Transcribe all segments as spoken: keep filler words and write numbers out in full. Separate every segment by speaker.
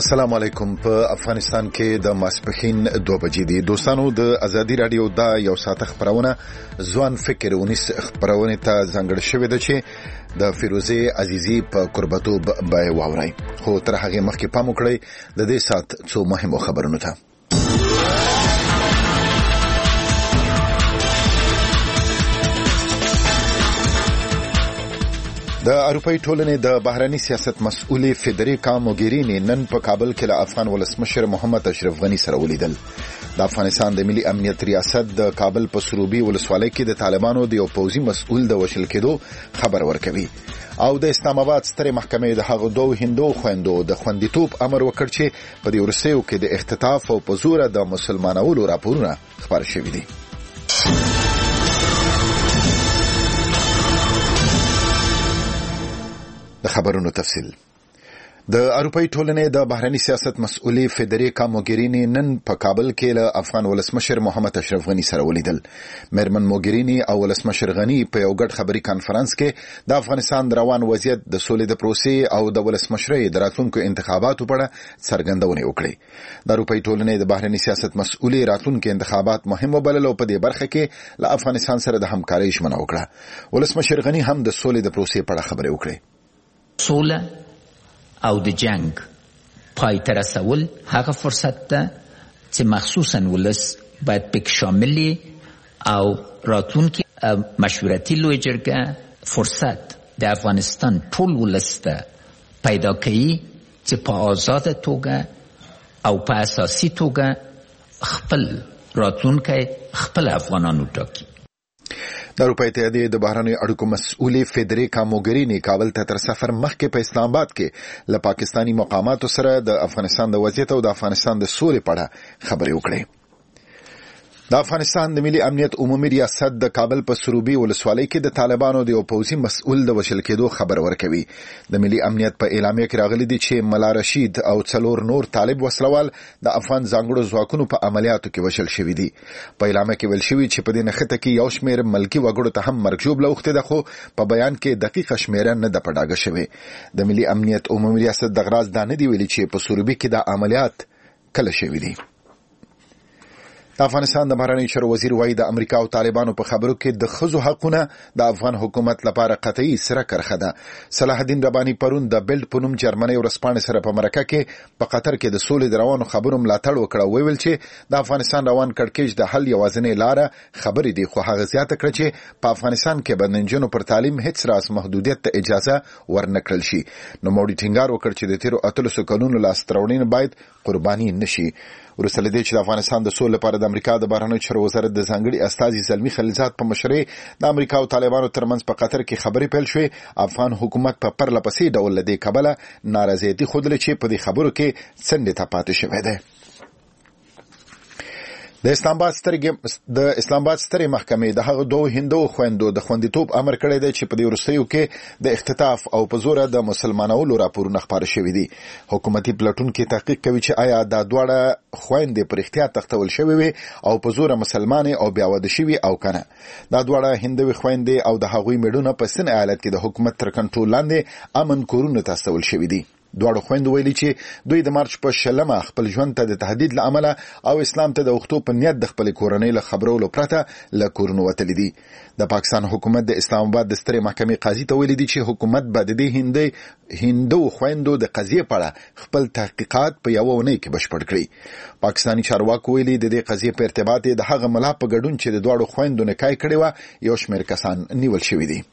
Speaker 1: السلام علیکم. په افغانستان کې د ماسپښین دوه بجې دي. دوستانو د ازادي رادیو دا یو ساعت خبرونه ځوان فکر ونیس خبرونه ته ځانګړې شوې ده چې د فیروزه عزیزی په قربتوب به واوري. خو تر هغه مخکې پام وکړئ د دې ساعت څو مهمو خبرونو ته. د اروپאי ټولنې د بهرني سیاست مسؤلې فدریکا موګرینی نن په کابل کې له افغان ولسمشر محمد اشرف غنی سره ولیدل. د افغانستان د ملي امنیت ریاست د کابل په سروبي ولسوالۍ کې د طالبانو د یو پوځي مسؤل د وشل کېدو خبر ورکوي او د اسلام آباد سترې محکمې د هغو دوه هندو خويندو د خوندیتوب امر وکړ چې په دې ورسېو کې د اختطاف او په زور د مسلمانولو راپورونه خبر شوي دي. د خبرونو تفصیل. د اروپאי ټولنې د بهرني سیاست مسؤلې فدریکا موګرینی نن په کابل کې له افغان ولسمشر محمد اشرف غنی سره ولیدل. میرمن موګرینی او ولسمشر غنی په یو ګډ خبري کانفرنس کې د افغانستان روان وضعیت د سولې د پروسې او د ولسمشرۍ د راتلونکو انتخاباتو په اړه څرګندونه وکړه. د اروپאי ټولنې د بهرني سیاست مسؤلې راتلونکو انتخابات مهم وبلل او په دې برخه کې له افغانستان سره د همکارۍ ژمنه وکړه. ولسمشر غنی هم د سولې د پروسې په اړه خبرې وکړې.
Speaker 2: سوله او د جنگ پای ته رسول هغه فرصت ده چې مخصوصا ولس باید پکې شامل او راتلونکي مشورتي لوی جرګه فرصت د افغانستان ټول ولس ته پیدا کوي چې په آزاده توګه او په اساسي توګه خپل راتلونکی خپل افغانانو ټاکي.
Speaker 1: د اروپאי اتحادیې د بهرنیو اړیکو مسؤلې فدریکا موګرینی کابل ته تر سفر مخکې په اسلام آباد کې له پاکستانی مقاماتو سره د افغانستان د وضعیت او د افغانستان د سولې په اړه خبرې وکړې. د افغانستان د ملي امنیت عمومي ریاست د کابل په سروبي ولسوالۍ کې د طالبانو د یو پوځي مسؤل د وشل کېدو خبر ورکوي. د ملي امنیت په اعلامیه کې راغلي دي چې ملا رشید او څلور نور طالب وسلوال د افغان ځانګړو ځواکونو په عملیاتو کې وشل شوي دي. په اعلامیه کې ویل شوي چې په دې نښته کې یو شمېر ملکي وګړو ته هم مرګ ژوبله اوښتې ده، خو په بیان کې دقیقه شمېره نه ده په ډاګه شوې. د ملي امنیت عمومي ریاست دغه راز دا نه دي ویلي چې په سروبي کې دا عملیات کله شوي دي. د افغانستان د بهرنیو چارو وزیر وایي د امریکا او طالبانو په خبرو کې د ښځو حقونه د افغان حکومت لپاره قطعي سره کرښه ده. صلاح الدین رباني پرون د بیلډ په نوم جرمنۍ ورځپاڼې سره په مرکه کې په قطر کې د سولې د روانو خبرو ملاتړ وکړ او ویل چې د افغانستان روان کړکېچ د حل یوازینۍ لاره خبرې دي، خو هغه زیاته کړه چې په افغانستان کې به د نجونو پر تعلیم هیڅ راز محدودیت ته اجازه ورنکړل شي. نوموړي ټینګار وکړ چې د تیرو اتلسو کلونو لاسته راوړنې باید قرباني نشي. وروسته له دې چې د افغانستان د سولې لپاره د امریکا د بهرنیو چارو وزارت د ځانګړي استازي زلمي خلیلزاد په مشرۍ د امریکا او طالبانو ترمنځ په قطر کې خبرې پیل شوې، افغان حکومت په پرله پسې ډول له دې کبله نارضایتي ښودلې چې په دې خبرو کې څنډې ته پاتې شوی دی. د اسلام آباد سترې د اسلام آباد سترې محکمې د هغو دوه هندو خويندو د خوندیتوب امر کړی دی چې په دې وروستیو کې د اختطاف او په زوره د مسلمانولو راپورونه خپاره شوي دي. حکومتي پلټونکي تحقیق کوي چې آیا دا دواړه خويندې پر احتیاط تختول شوې وي او په زوره مسلمانې او بیا واده شوي او کنه. دا دواړه هندوي خويندې او د هغوی میړونه په سن ایالت کې د حکومت تر کنټرول لاندې امن کورونه ته استول شوي دي. دواړو خويندو ویلي چې دوی د مارچ په شلمه خپل ژوند ته د تهدید له امله او اسلام ته د وختو په نیت د خپل کورنۍ له خبرولو پرته له کورونو وتلي دي. د پاکستان حکومت د اسلام آباد د سترې محکمې قاضي ته ویلي دي چې حکومت به د دې هندي هندو خويندو د قضیې په اړه خپل تحقیقات په یوه اونۍ کې بشپړ کړي. پاکستاني چارواکو ویلي د دې قضیې په ارتباط د هغه ملا په ګډون چې د دواړو خويندو نکاح کړې وه یو شمېر کسان نیول شوي دي.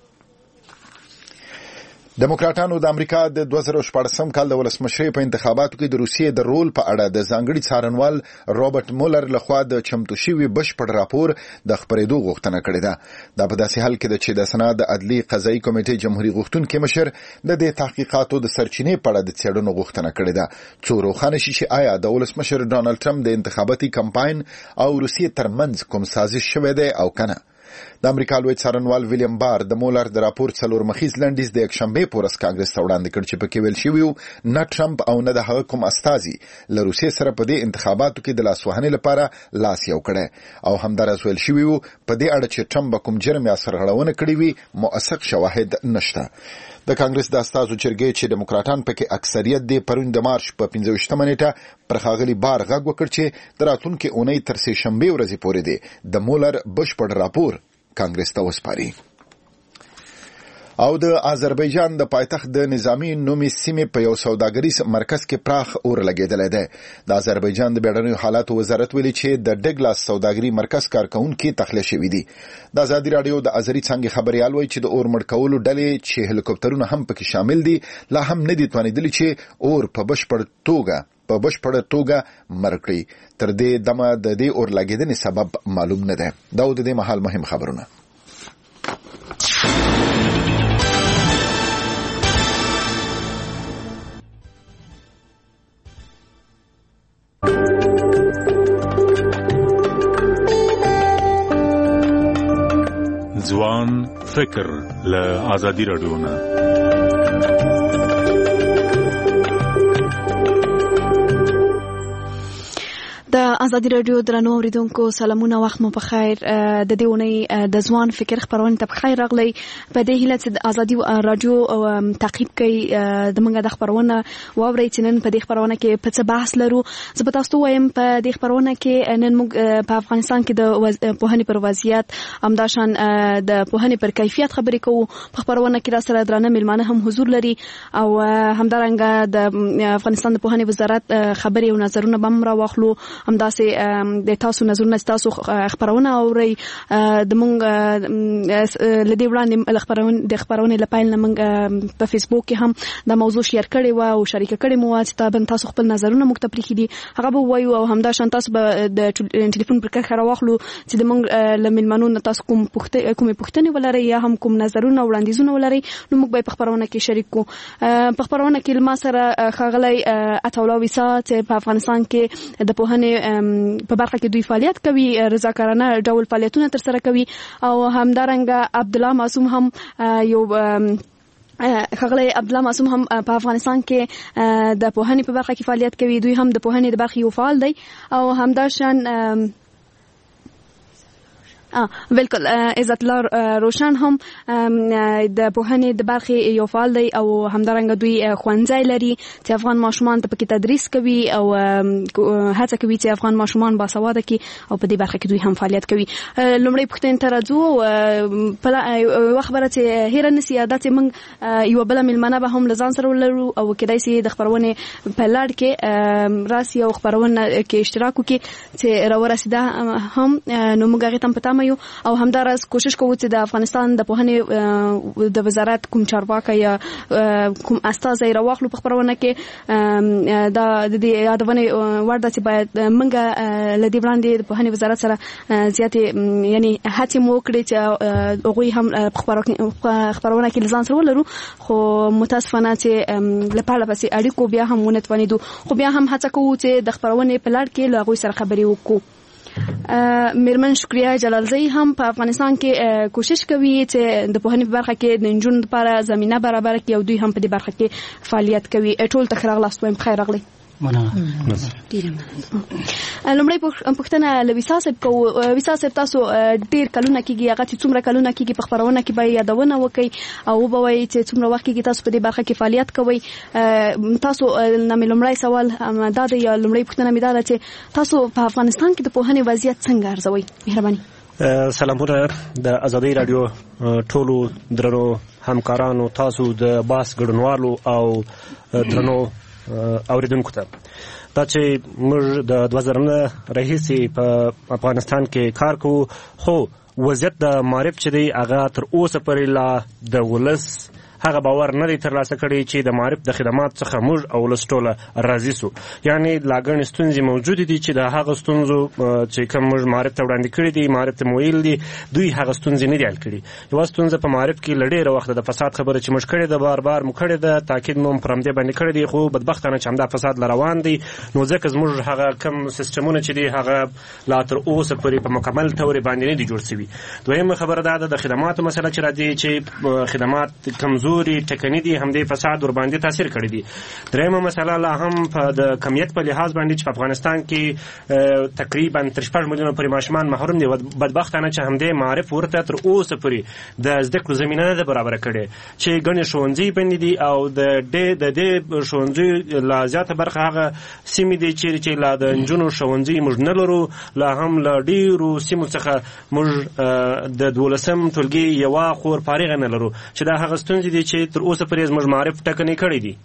Speaker 1: دموکراتانو د امریکا د دوه زره شپاړسم کال د ولسمشرۍ په انتخاباتو کې د روسیې د رول په اړه د ځانګړي څارنوال رابرټ مولر لخوا د چمتو شوي بشپړ راپور د خپرېدو غوښتنه کړې ده. دا په داسې حال کې ده چې د سنا د عدلي قضایي کمیټې جمهوریت غوښتونکي مشر د دې تحقیقاتو د سرچینې په اړه د څېړنو غوښتنه کړې ده څو روښانه شي چې آیا د ولسمشر ډانلډ ټرمپ د انتخاباتي کمپاین او روسیې ترمنځ کوم سازش شوی دی او کنه. د امریکا لوی څارنوال ویلیام بار د مولر د راپور څلور مخیز لنډیز د یکشنبه په ورځ کانګرس ته وړاندې کړ چې پکې ویل شوی و نه ټرمپ او نه د هغه کوم استازي له روسیې سره په دې انتخاباتو کې د لاسوهنې لپاره لاس یو کړی او همدارس ویل شوی و په دې اړه چې ټرمپ کوم جرم یا سرغړونه کړې وي موثق شواهد نشته. د کانګرس د استازو چرګې چې دیموکراتان پکې اکثریت دی پرون د مارچ په پنځه ویشتمه نیټه پر ښاغلي بار غږ وکړ چې د راتلونکي اونۍ تر سې شنبې ورځې پورې دی د مولر بشپړ راپور کانګرس ته وسپاري. او د آذربایجان د پایتخت د نظامی نومي سیمې په یو سوداګریز مرکز کې پراخ اور لګیدلی دی. د آذربایجان د بیړنیو حالاتو وزارت ویلي چې د ډګلاس سوداګري مرکز کارکونکي تخلیه شوي دي. د ازادي راډیو د ازري څنګه خبريال وایي چې د اور مړ کولو ډلې چې هلیکوپټرونه هم پکې شامل دي لا هم نه دي توانیدلي چې اور په بشپړ توګه په بشپړ توګه مړ کړي. تر دې دمه د دې اور لګیدنې سبب معلوم نه دی. دا د دې مهال مهم خبرونه.
Speaker 3: ځوان فکر له ازادي راډیو نه.
Speaker 4: د ازادي راډیو درنو اوریدونکو سلامونه، وخت مو په خیر. د دې ونې د ځوان فکر خبرونه ته په خیر راغلی. په دې هیله چې د ازادي راډیو تعقیب کوي د موږ د خبرونه واورئ چې نن په دې خبرونه کې په څه بحث لرو. زه به تاسو ته وایم په دې خبرونه کې نن موږ په افغانستان کې د پوهنې پر وضعیت همداشان د پوهنې پر کیفیت خبرې کوو. په خبرونه کې را سره درانه میلمانه هم حضور لري او همدارنګه د افغانستان د پوهنې وزارت خبرې او نظرونه به هم راواخلو. همداسې د تاسو نظرونه تاسو خبرونه اورئ. د مونږ لدی وړاندې خبرونه د خبرونه لپاره لمنګ په فیسبوک کې هم د موضوع شیر کړي و او شریک کړي مو چې تاسو خپل نظرونه مو ته پریخي دي هغه به وایو او همداشان تاسو به د ټلیفون پر کار راوخلو چې د مونږ لمنمنون تاسو کوم پوښتنه کوم پوښتنه ولري یا هم کوم نظرونه وړاندیزونه ولري نو موږ به په خبرونه کې شریک کو. په خبرونه کې ما سره خغلی اتولا ویسا چې په افغانستان کې د پوهنې په برخه کې دوی فعالیت کوي، رضاکارانه ډول فعالیتونه تر سره کوي او همدارنګه عبد الله معصوم هم یو خغلی عبد الله معصوم هم په افغانستان کې د پوهنې په برخه کې فعالیت کوي. دوی هم د پوهنې د برخې یو فعال دی او همداشان بالکل عزت الله روشن هم د پوهنې د برخې یو فعال دی او همدارنګه دوی ښوونځی لري چې افغان ماشومان ته پکې تدریس کوي او هڅه کوي چې افغان ماشومان باسواده کړي او په دې برخه کې دوی هم فعالیت کوي. لومړی پوښتنې ته راځو. په خبره چې هیره نسی عادت موږ یو بل ملمنه به هم لزان سره ولرو او کدای سي د خبرونه په لړ کې راسي او خبرونه کې اشتراک وکړي چې راورسیده هم نو موږ هغه ته پتا او همدارس کوشش کوو چې د افغانستان د پوهنې د وزارت کوم چارواکي یا کوم استازي راوخلو په خبرونه کې دا د یادونه ورده چې باید منګه لدی وړاندې د پوهنې وزارت سره زیاتې یعنی هڅه مو کړې چې هغه هم خبرونه کې لزان سره ولرو خو متاسفانه چې لپاره پسې اړیکو بیا هم ونه توانیدو خو بیا هم هڅه کوو چې د خبرونه په لړ کې له هغوی سره خبرې وکړو. میرمن شکریه جلالزئی هم په افغانستان کې کوشش کوي چې د پوهنې په برخه کې د نجونو لپاره زمينه برابر کړي او دوی هم په دې برخه کې فعالیت کوي. ټول ته راغلاست وایم خیر راغلی.
Speaker 5: مننه.
Speaker 4: لومړی پوښتنه لویسا صاحب کو ویسا صاحب تاسو ډیر کلونه کېږي هغه چې څومره کلونه کېږي په خبرونه کې به یادونه وکړي او به وایي چې څومره وخت کېږي تاسو په دې برخه کې فعالیت کوئ. تاسو نامې لومړی سوال دا دی یا لومړی پوښتنه مې دا ده چې تاسو په افغانستان کې د پوهنې وضعیت څنګه ارزوئ؟ مهرباني.
Speaker 5: سلامونه د ازادي راډیو ټولو درنو همکارانو تاسو د باس ګډونوالو او درنو اوریدونکو ته. دا چې موږ د دوه زره نه راهیسې په افغانستان کې کار کوو خو وضعیت د معرف چې دی هغه تر اوسه پورې لا د ولس هغه باور نه دی ترلاسه کړی چې د معارف د خدمات څخه موږ او ولس ټوله راضي سو. یعنی لا ګڼې ستونزې موجودې دي چې د هغه ستونزو چې کوم موږ معارف ته وړاندې کړي دي، معارف ته مویل دي، دوی هغه ستونزې نه دي حل کړي. یوه ستونزه په معارف کې له ډېره وخته د فساد خبره چې موږ کړې ده، بار بار مو کړې ده، تاکید مو پر همدې باندې کړی دی، خو بدبختانه چې همدا فساد له روان دی، نو ځکه زموږ هغه کوم سیسټمونه چې دي هغه لا تر اوسه پورې په مکمل ډول باندې نه دي جوړ شوي. دویمه خبره دا ده د خدماتو مسله چې راځي چې خدمات کمزوري ټکني دي، همدې فساد ور باندې تاثیر کړی دی. دریمه مسله لا هم په د کمیت په لحاظ باندې چې په افغانستان کې تقریبا تر شپږ میلیونه پورې ماشومان محروم دي. بدبختانه چې همدې معارف ورته تر اوسه پورې د زده کړو زمینه نه ده برابره کړې چې ګڼې ښوونځي بندې دي او د دې د دې ښوونځیو لا زیاته برخه هغه سیمې دي چیرې چې لا د نجونو ښوونځي موږ نه لرو، لا هم له ډېرو سیمو څخه موږ د دولسم ټولګي یوه خور فارغه نه لرو، چې دا هغه ستونزې دي چې تر اوسه پورې زموږ معارف ټکنۍ کړي دي.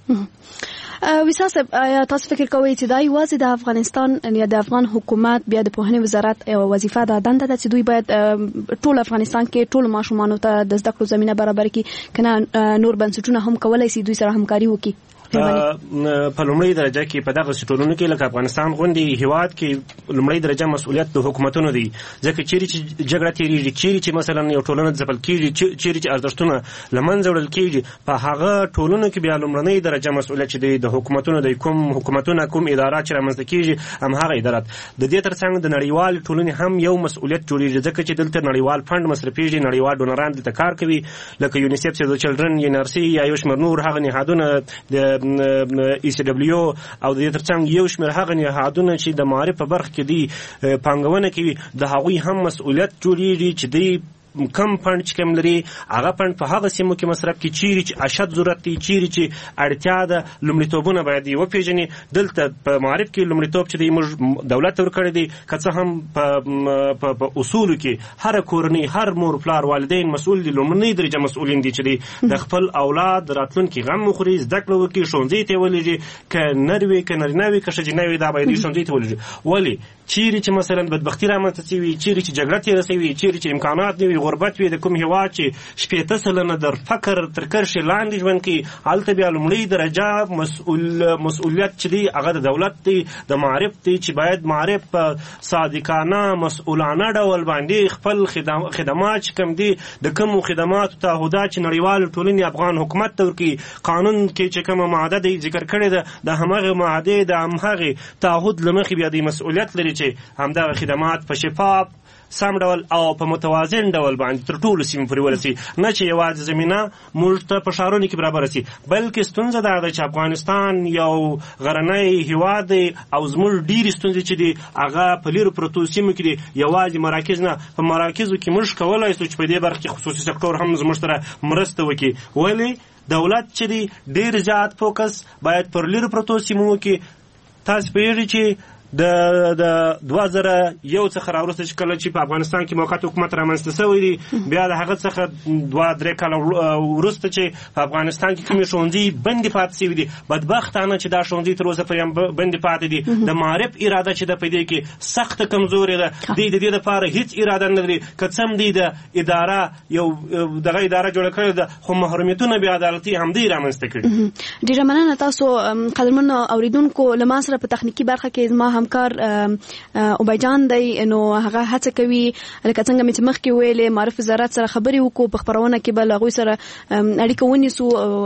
Speaker 4: ویسا صاحب، آیا تاسو فکر کوئ چې دا یوازې د افغانستان یا د افغان حکومت بیا د پوهنې وزارت یوه وظیفه ده، دنده ده چې دوی باید ټول افغانستان کې ټول ماشومانو ته د زده کړو زمینه برابر کړي، که نه نور بنسټونه هم کولی شي دوی سره همکاري وکړي؟
Speaker 5: په لومړۍ درجه کې په دغه ټولنو کې لکه افغانستان غوندې هیواد کې لومړۍ درجه مسؤلیت د حکومتونو دی، ځکه چیرې چې جګړه تېرېږي، چیرې چې مثلا یو ټولنه ځپل کېږي، چیرې چې ارزښتونه له منځه وړل کېږي، په هغه ټولنو کې بیا لومړنۍ درجه مسؤلیت چې دی د حکومتونو دی. کوم حکومتونه کوم ادارات چې رامنځته کېږي همهغه ادارات. د دې ترڅنګ د نړیوال ټولنې هم یو مسؤلیت جوړېږي، ځکه چې دلته نړیوال فنډ مصرفېږي، نړیوال ډونران دلته کار کوي، لکه یونیسیف، سیو د چلډرن، ان ار سی یا یو شمېر نور هغه نهادونه د ای سی ډبلیو او د دې ترڅنګ یو شمېر هغه نهادونه چې د معارف په برخه کې دي پانګونه کوي، د هغوی هم مسؤلیت جوړېږي چې دوی کم فنډ چې کوم لري هغه فنډ په هغه سیمو کې مصرف کړي چیرې چې اشد ضرورت دی، چیرې چې اړتیا ده. لومړیتوبونه باید یې وپېژني. دلته په معارف کې لومړیتوب چې دی موږ دولت ته ورکړی دی، که څه هم په اصولو کې هره کورنۍ، هر مور پلار، والدین مسؤل دي، لومړنۍ درجه مسؤلین دي چې دی د خپل اولاد راتلونکي غم وخوري، زده کړه وکړي، ښوونځي ته ولېږي، که نر وي که نارینه وي که ښځینه وي، دا باید ښوونځي ته ولېږي. ولې؟ چیرې چې مثلا بدبختي رامنځته شوي، چیرې چې جګړه تېره شوي، چیرې چې امکانات نه وي، غربت وي، د کوم هېواد چې شپېته سلنه در فقر تر کرښې لاندې ژوند کوي، هلته بیا لومړۍ درجه مسؤل مسؤلیت چې دی هغه د دولت دی، د معارف دی، چې باید معارف په صادقانه مسؤلانه ډول باندې خپل خدمات چې کوم دي د کومو خدماتو تعهدات چې نړیوال ټولنې افغان حکومت ته ورکوي، قانون کې چې کومه ماده دی ذکر کړې ده، د همغې مادې د همغې تعهد له مخې بیا دوی مسؤلیت لري چې همدغه خدمات په شفاف سم ډول او په متوازن ډول باندې تر ټولو سیمو پورې ورسي، نه چې یوازې زمینه موږ ته په ښارونو کې برابره سي. بلکې ستونزه دا ده چې افغانستان یو غرنی هېواد دی او زموږ ډېرې ستونزې چې دي هغه په لیرو پرتو سیمو کې دي، یوازې مراکز نه، په مراکزو کې موږ کولی شو چې په دې برخه کې خصوصي سکتور هم زموږ سره مرسته وکړي. ولې دولت چې دی ډېر زیات فوکس باید پر لیرو پرتو سیمو کې. تاسو پوهېږئ چې د د دوه زره یو څخه راوروسته چې کله چې په افغانستان کې موقت حکومت رامنځته شوی دی، بیا د هغه څخه دوه درې کاله وروسته چې په افغانستان کې کومې ښوونځي بندې پاتې شوي دي، بدبختانه چې دا ښوونځي تر اوسه پورې هم بندې پاتې دي. د معارف اراده چې ده په دې کې سخته کمزورې ده، دوی د دې دپاره هېڅ اراده نه لري، که څه هم دوی د اداره یو دغه اداره جوړه کړې ده، خو محرومیتونه بې عدالتي همدوی رامنځته کړي.
Speaker 4: ډېره مننه. تاسو قدرمنو اورېدونکو، له ما سره په تخنیکي برخه کې زما همکار عبیدجان دی، نو هغه هڅه کوي لکه څنګه مې چې مخکې ویلې معارف وزارت سره خبرې وکړو، په خپرونه کې به له هغوی سره اړیکه ونیسو،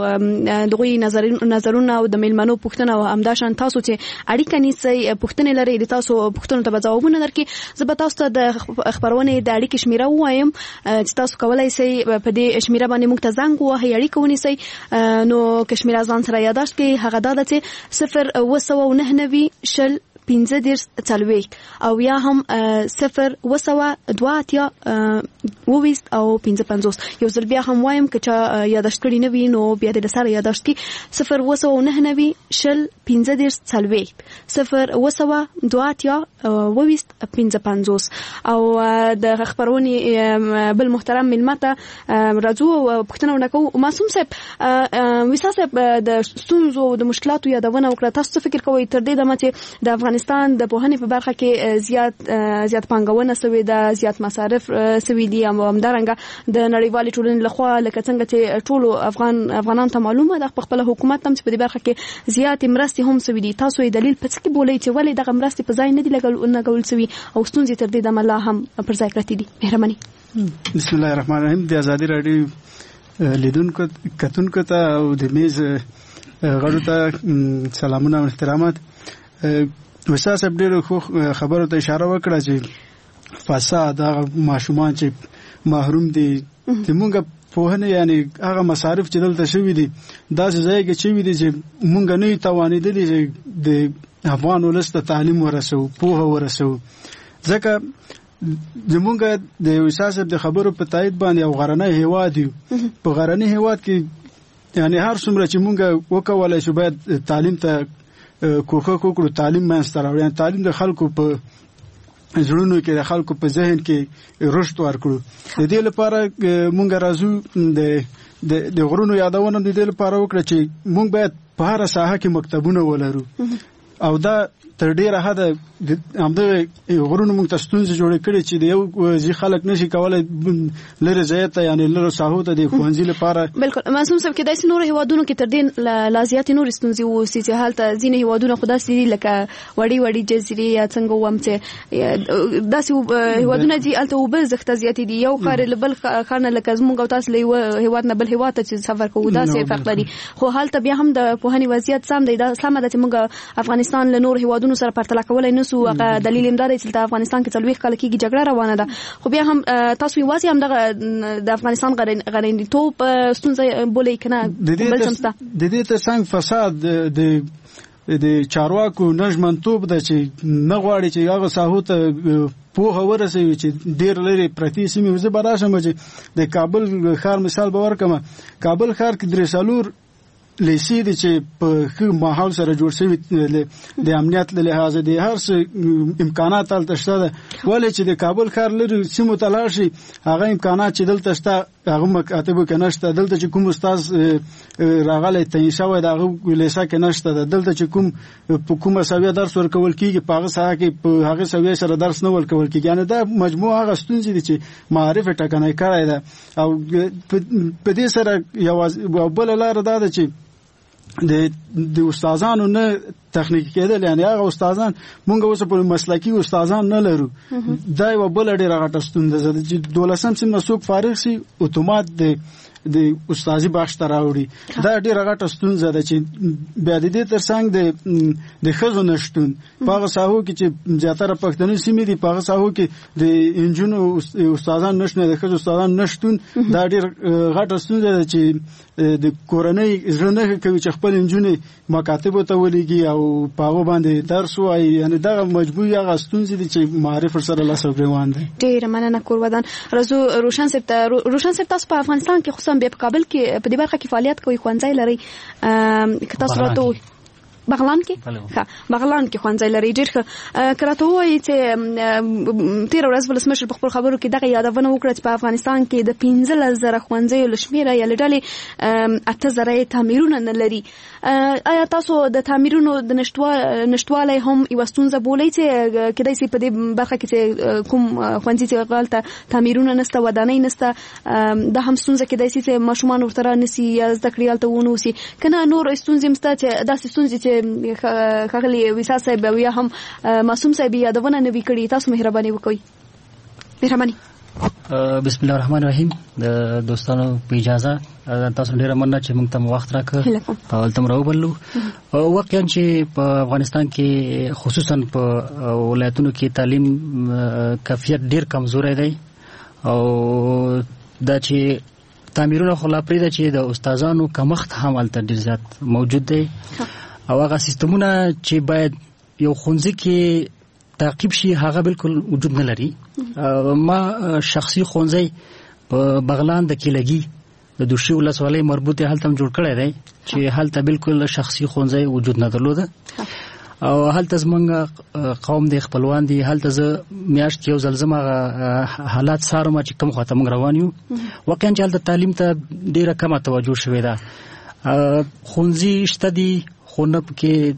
Speaker 4: د هغوی نظرونه او د میلمنو پوښتنه او همداشان تاسو چې اړیکه نیسئ، پوښتنې لرئ، د تاسو پوښتنو ته به ځوابونه درکړي. زه به تاسو ته د خپرونې د اړیکې شمیره ووایم چې تاسو کولی شئ په دې شمیره باندې موږ ته زنګ ووهئ، اړیکه ونیسئ. نو که شمیره ځان سره یاداشت کړئ، هغه دا ده چې صفر اوه سوه نهه نوي شل پنځه دېرش څلوېښت او یا هم صفر اوه سوه دوه اتیا اوویشت او پنځه پنځوس. یو ځل بیا هم وایم که چا یاداشت کړي نه وي نو بیا دې له سره یاداشت کړي. صفر اوه سوه نهه نوي شل پنځه دېرش څلوېښت، صفر اوه سوه دوه اتیا وويست پنځه پنځوس او د خبرونې بل محترم ملمته راځو پښتنه ونکو معصوم صاحب وسا صاحب د ستونزو د مشکلاتو یادونه وکړه. تاسو فکر کوئ تر دې دمه چې د افغانستان د پوهنې په برخه کې زیات زیات پانګونه سوي ده، زیات مصارف سوي دي او همدارنګه د نړیوالې ټولنې لخوا لکه څنګه چې ټولو افغان افغانان ته معلومه ده په خپل حکومت هم چې په دې برخه کې زیات مرستې هم سوي دي. تاسو یې دلیل پڅ کې بولئ چې ولې دغه مرستې په ځای نه دي لګول سوي او ستونزې تر دې دمه لا هم پر ځای پرتې دي؟ مهرباني.
Speaker 6: بسم الله الرحمن الرحیم. د آزادي راډیو لیدونکو کتونکو ته او د میز غړو ته سلامونه او احترامات. وسا صاحب ډېر خو خبرو ته اشاره وکړه چې فساد هغه ماشومان چې محروم دي چې مونږ پوهنه یعنی هغه مصارف چې دلته شوي دي داسې ځای کې شوي دي چې مونږ نه توانېدلي چې د افغان ولس ته تعلیم ورسو، پوهه ورسو. ځکه زمونږ د وسا صاحب د خبرو په تایید باندې یو غرنی هیواد یو. په غرنی هیواد کې یعنی هر څومره چې مونږ وکولای شو باید تعلیم ته کوښښ وکړو، تعلیم منځته راوړو. یعنی تعلیم د خلکو په زړونو کې د خلکو په ذهن کې رشد ورکړو. د دې لپاره مونږ راځو د د غرونو یادونه د دې لپاره وکړه چې مونږ باید په هر ساحه کې مکتبونه ولرو او دا تر ډیره حده همدغه غرونو مونږ ته ستونزې جوړې کړې چې د یو ځي خلک نشي کولای لرې ځای ته یعنی لرې ساحو ته د ښوونځي لپاره. بالکل
Speaker 4: معصوم صاحب کې داسې نور هیوادونو کې تر دې لا زیاتې نورې ستونزې واوسي چې هلته ځینې هیوادونه خو داسې دي لکه وړې وړې جزیرې یا څنګه ووایم چې داسې هیوادونه دي هلته اوبه زښته زیاتې دي، یو ښار له بل ښار نه لکه زموږ او تاسو له یوه هیواد نه بل هیواد ته چې سفر کوو داسې فرق لري. خو هلته بیا هم د پوهنې وضعیت سم دی. دا سمه ده چې موږ افغانستان له نور هیوادونو سره پرتله کولای نسو. هغه دلیل هم دا دی چې د افغانستان کې څلوېښت کاله کېږي جګړه روانه ده، خو بیا هم تاسو یوازې هم دغه د افغانستان غرنیتوب ستونزه بولئ که نه بل څه شته؟
Speaker 6: د دې تر څنګ فساد د د چارواکو نژمنتوب ده چې نه غواړي چې هغه ساحو ته پوهه ورسوي چې ډېر لرې پرتې سیمې. زه به راشم چې د کابل ښار مثال به ورکړم. کابل ښار کې درې څلور لیسې دي چې په ښه ماحول سره جوړ شوي، د امنیت له لحاظه د هر څه امکانات هلته شته ده. ولې چې د کابل ښار لرې سیمو ته لاړ شي هغه امکانات چې دلته شته هغه مکاتبو کې نشته. دلته چې کوم استاد راغلی تعیین شوی د هغه لیسه کې نشته ده. دلته چې کوم په کومه سویه درس ورکول کېږي په هغه ساحه کې په هغې سویې سره درس نه ورکول کېږي. یعنې دا مجموع هغه ستونزې دي چې معارف یې ټکنی کړی ده. او په دې سره یوازې بله لاره دا ده چې د د استادانو نه تخنیکی کېدل، یعنی هغه استادان مونږ اوس په مسلکی استادان نه لرو. دا یو بل ډېر غټه ستونزه ده چې دولسم سیم نه څوک فارغ شي اتومات د د استادي بخش ته راوړي. دا ډېره غټه ستونزه ده چې بیا د دې تر څنګ د د ښځو نشتون په هغه ساحو کې چې زیاتره پښتني سیمې دي، په هغه ساحو کې د انجونو استادان نشته، د ښځو استادان نشتون دا ډېر غټه ستونزه ده چې د کورنۍ زړه نه کوي چې خپل انجونې مکاتبو ته ولېږي او په هغو باندې درس ووایي. یعنې دغه مجبوري هغه ستونزې دي چې معارف ورسره لاس او ګرېوان دی.
Speaker 4: ډېره مننه کورودان. راځو روشن صاحب ته. روشن صاحب تاسو په افغانستان کې خصوصا بیا په کابل کې په دې برخه کې فعالیت کوي، ښوونځی لرئ که تاسو راته بغلان کې ښه بغلان کې ښوونځی لري. ډېر ښه. که راته ووایي چې تېره ورځ ولسمشر په خپل خبرو کې دغه یادونه وکړه چې په افغانستان کې د پنځلس زره ښوونځیو له شمېره یا له ډلې اته زره یې تعمیرونه نه لري. آیا تاسو د تعمیرونو د نشتوالی هم یوه ستونزه بولئ چې کیدای شي په دې برخه کې چې کوم ښوونځي چې هلته تعمیرونه نشته، ودانۍ نشته، دا هم ستونزه کیدای شي چې ماشومان ورته رانسي یا زده کړې هلته ونه اوسي، که نه نور ستونزې هم شته چې داسې ستونزې چې ښاغلي ویسا صاحب یا هم معصوم صاحب یادونه نه وي کړې؟ تاسو مهرباني وکړئ. مهرباني.
Speaker 7: بسم الله الرحمن الرحیم. د دوستانو په اجازه تاسو ډیره مننه چې موږ ته وخت راکړ او تم راوبلو. واقعا چې په افغانستان کې خصوصا په ولایتونو کې تعلیم کیفیت ډیر کمزوری دی او دا چې تعمیرونه خو لا پرېږده چې د استادانو کمښت هم هلته ډیر زیات موجود دی او هغه سیستمونه چې باید یو ښوونځي کې تعقیب شي هغه بالکل وجود نه لري. ما شخصي ښوونځی په بغلان د کیلګي د دوشي ولسوالۍ مربوط هلته هم جوړ کړی دی چې هلته بالکل شخصي ښوونځی وجود نه درلوده او هلته زمونږ قوم د خپلوان دي هلته زه میاشت یو ځل زما حالات سارم چې کوم خواته موږ روان یو واقعا چې هلته تعلیم ته ډیره کمه توجه شوې ده ښوونځي شته دي خو نه پکې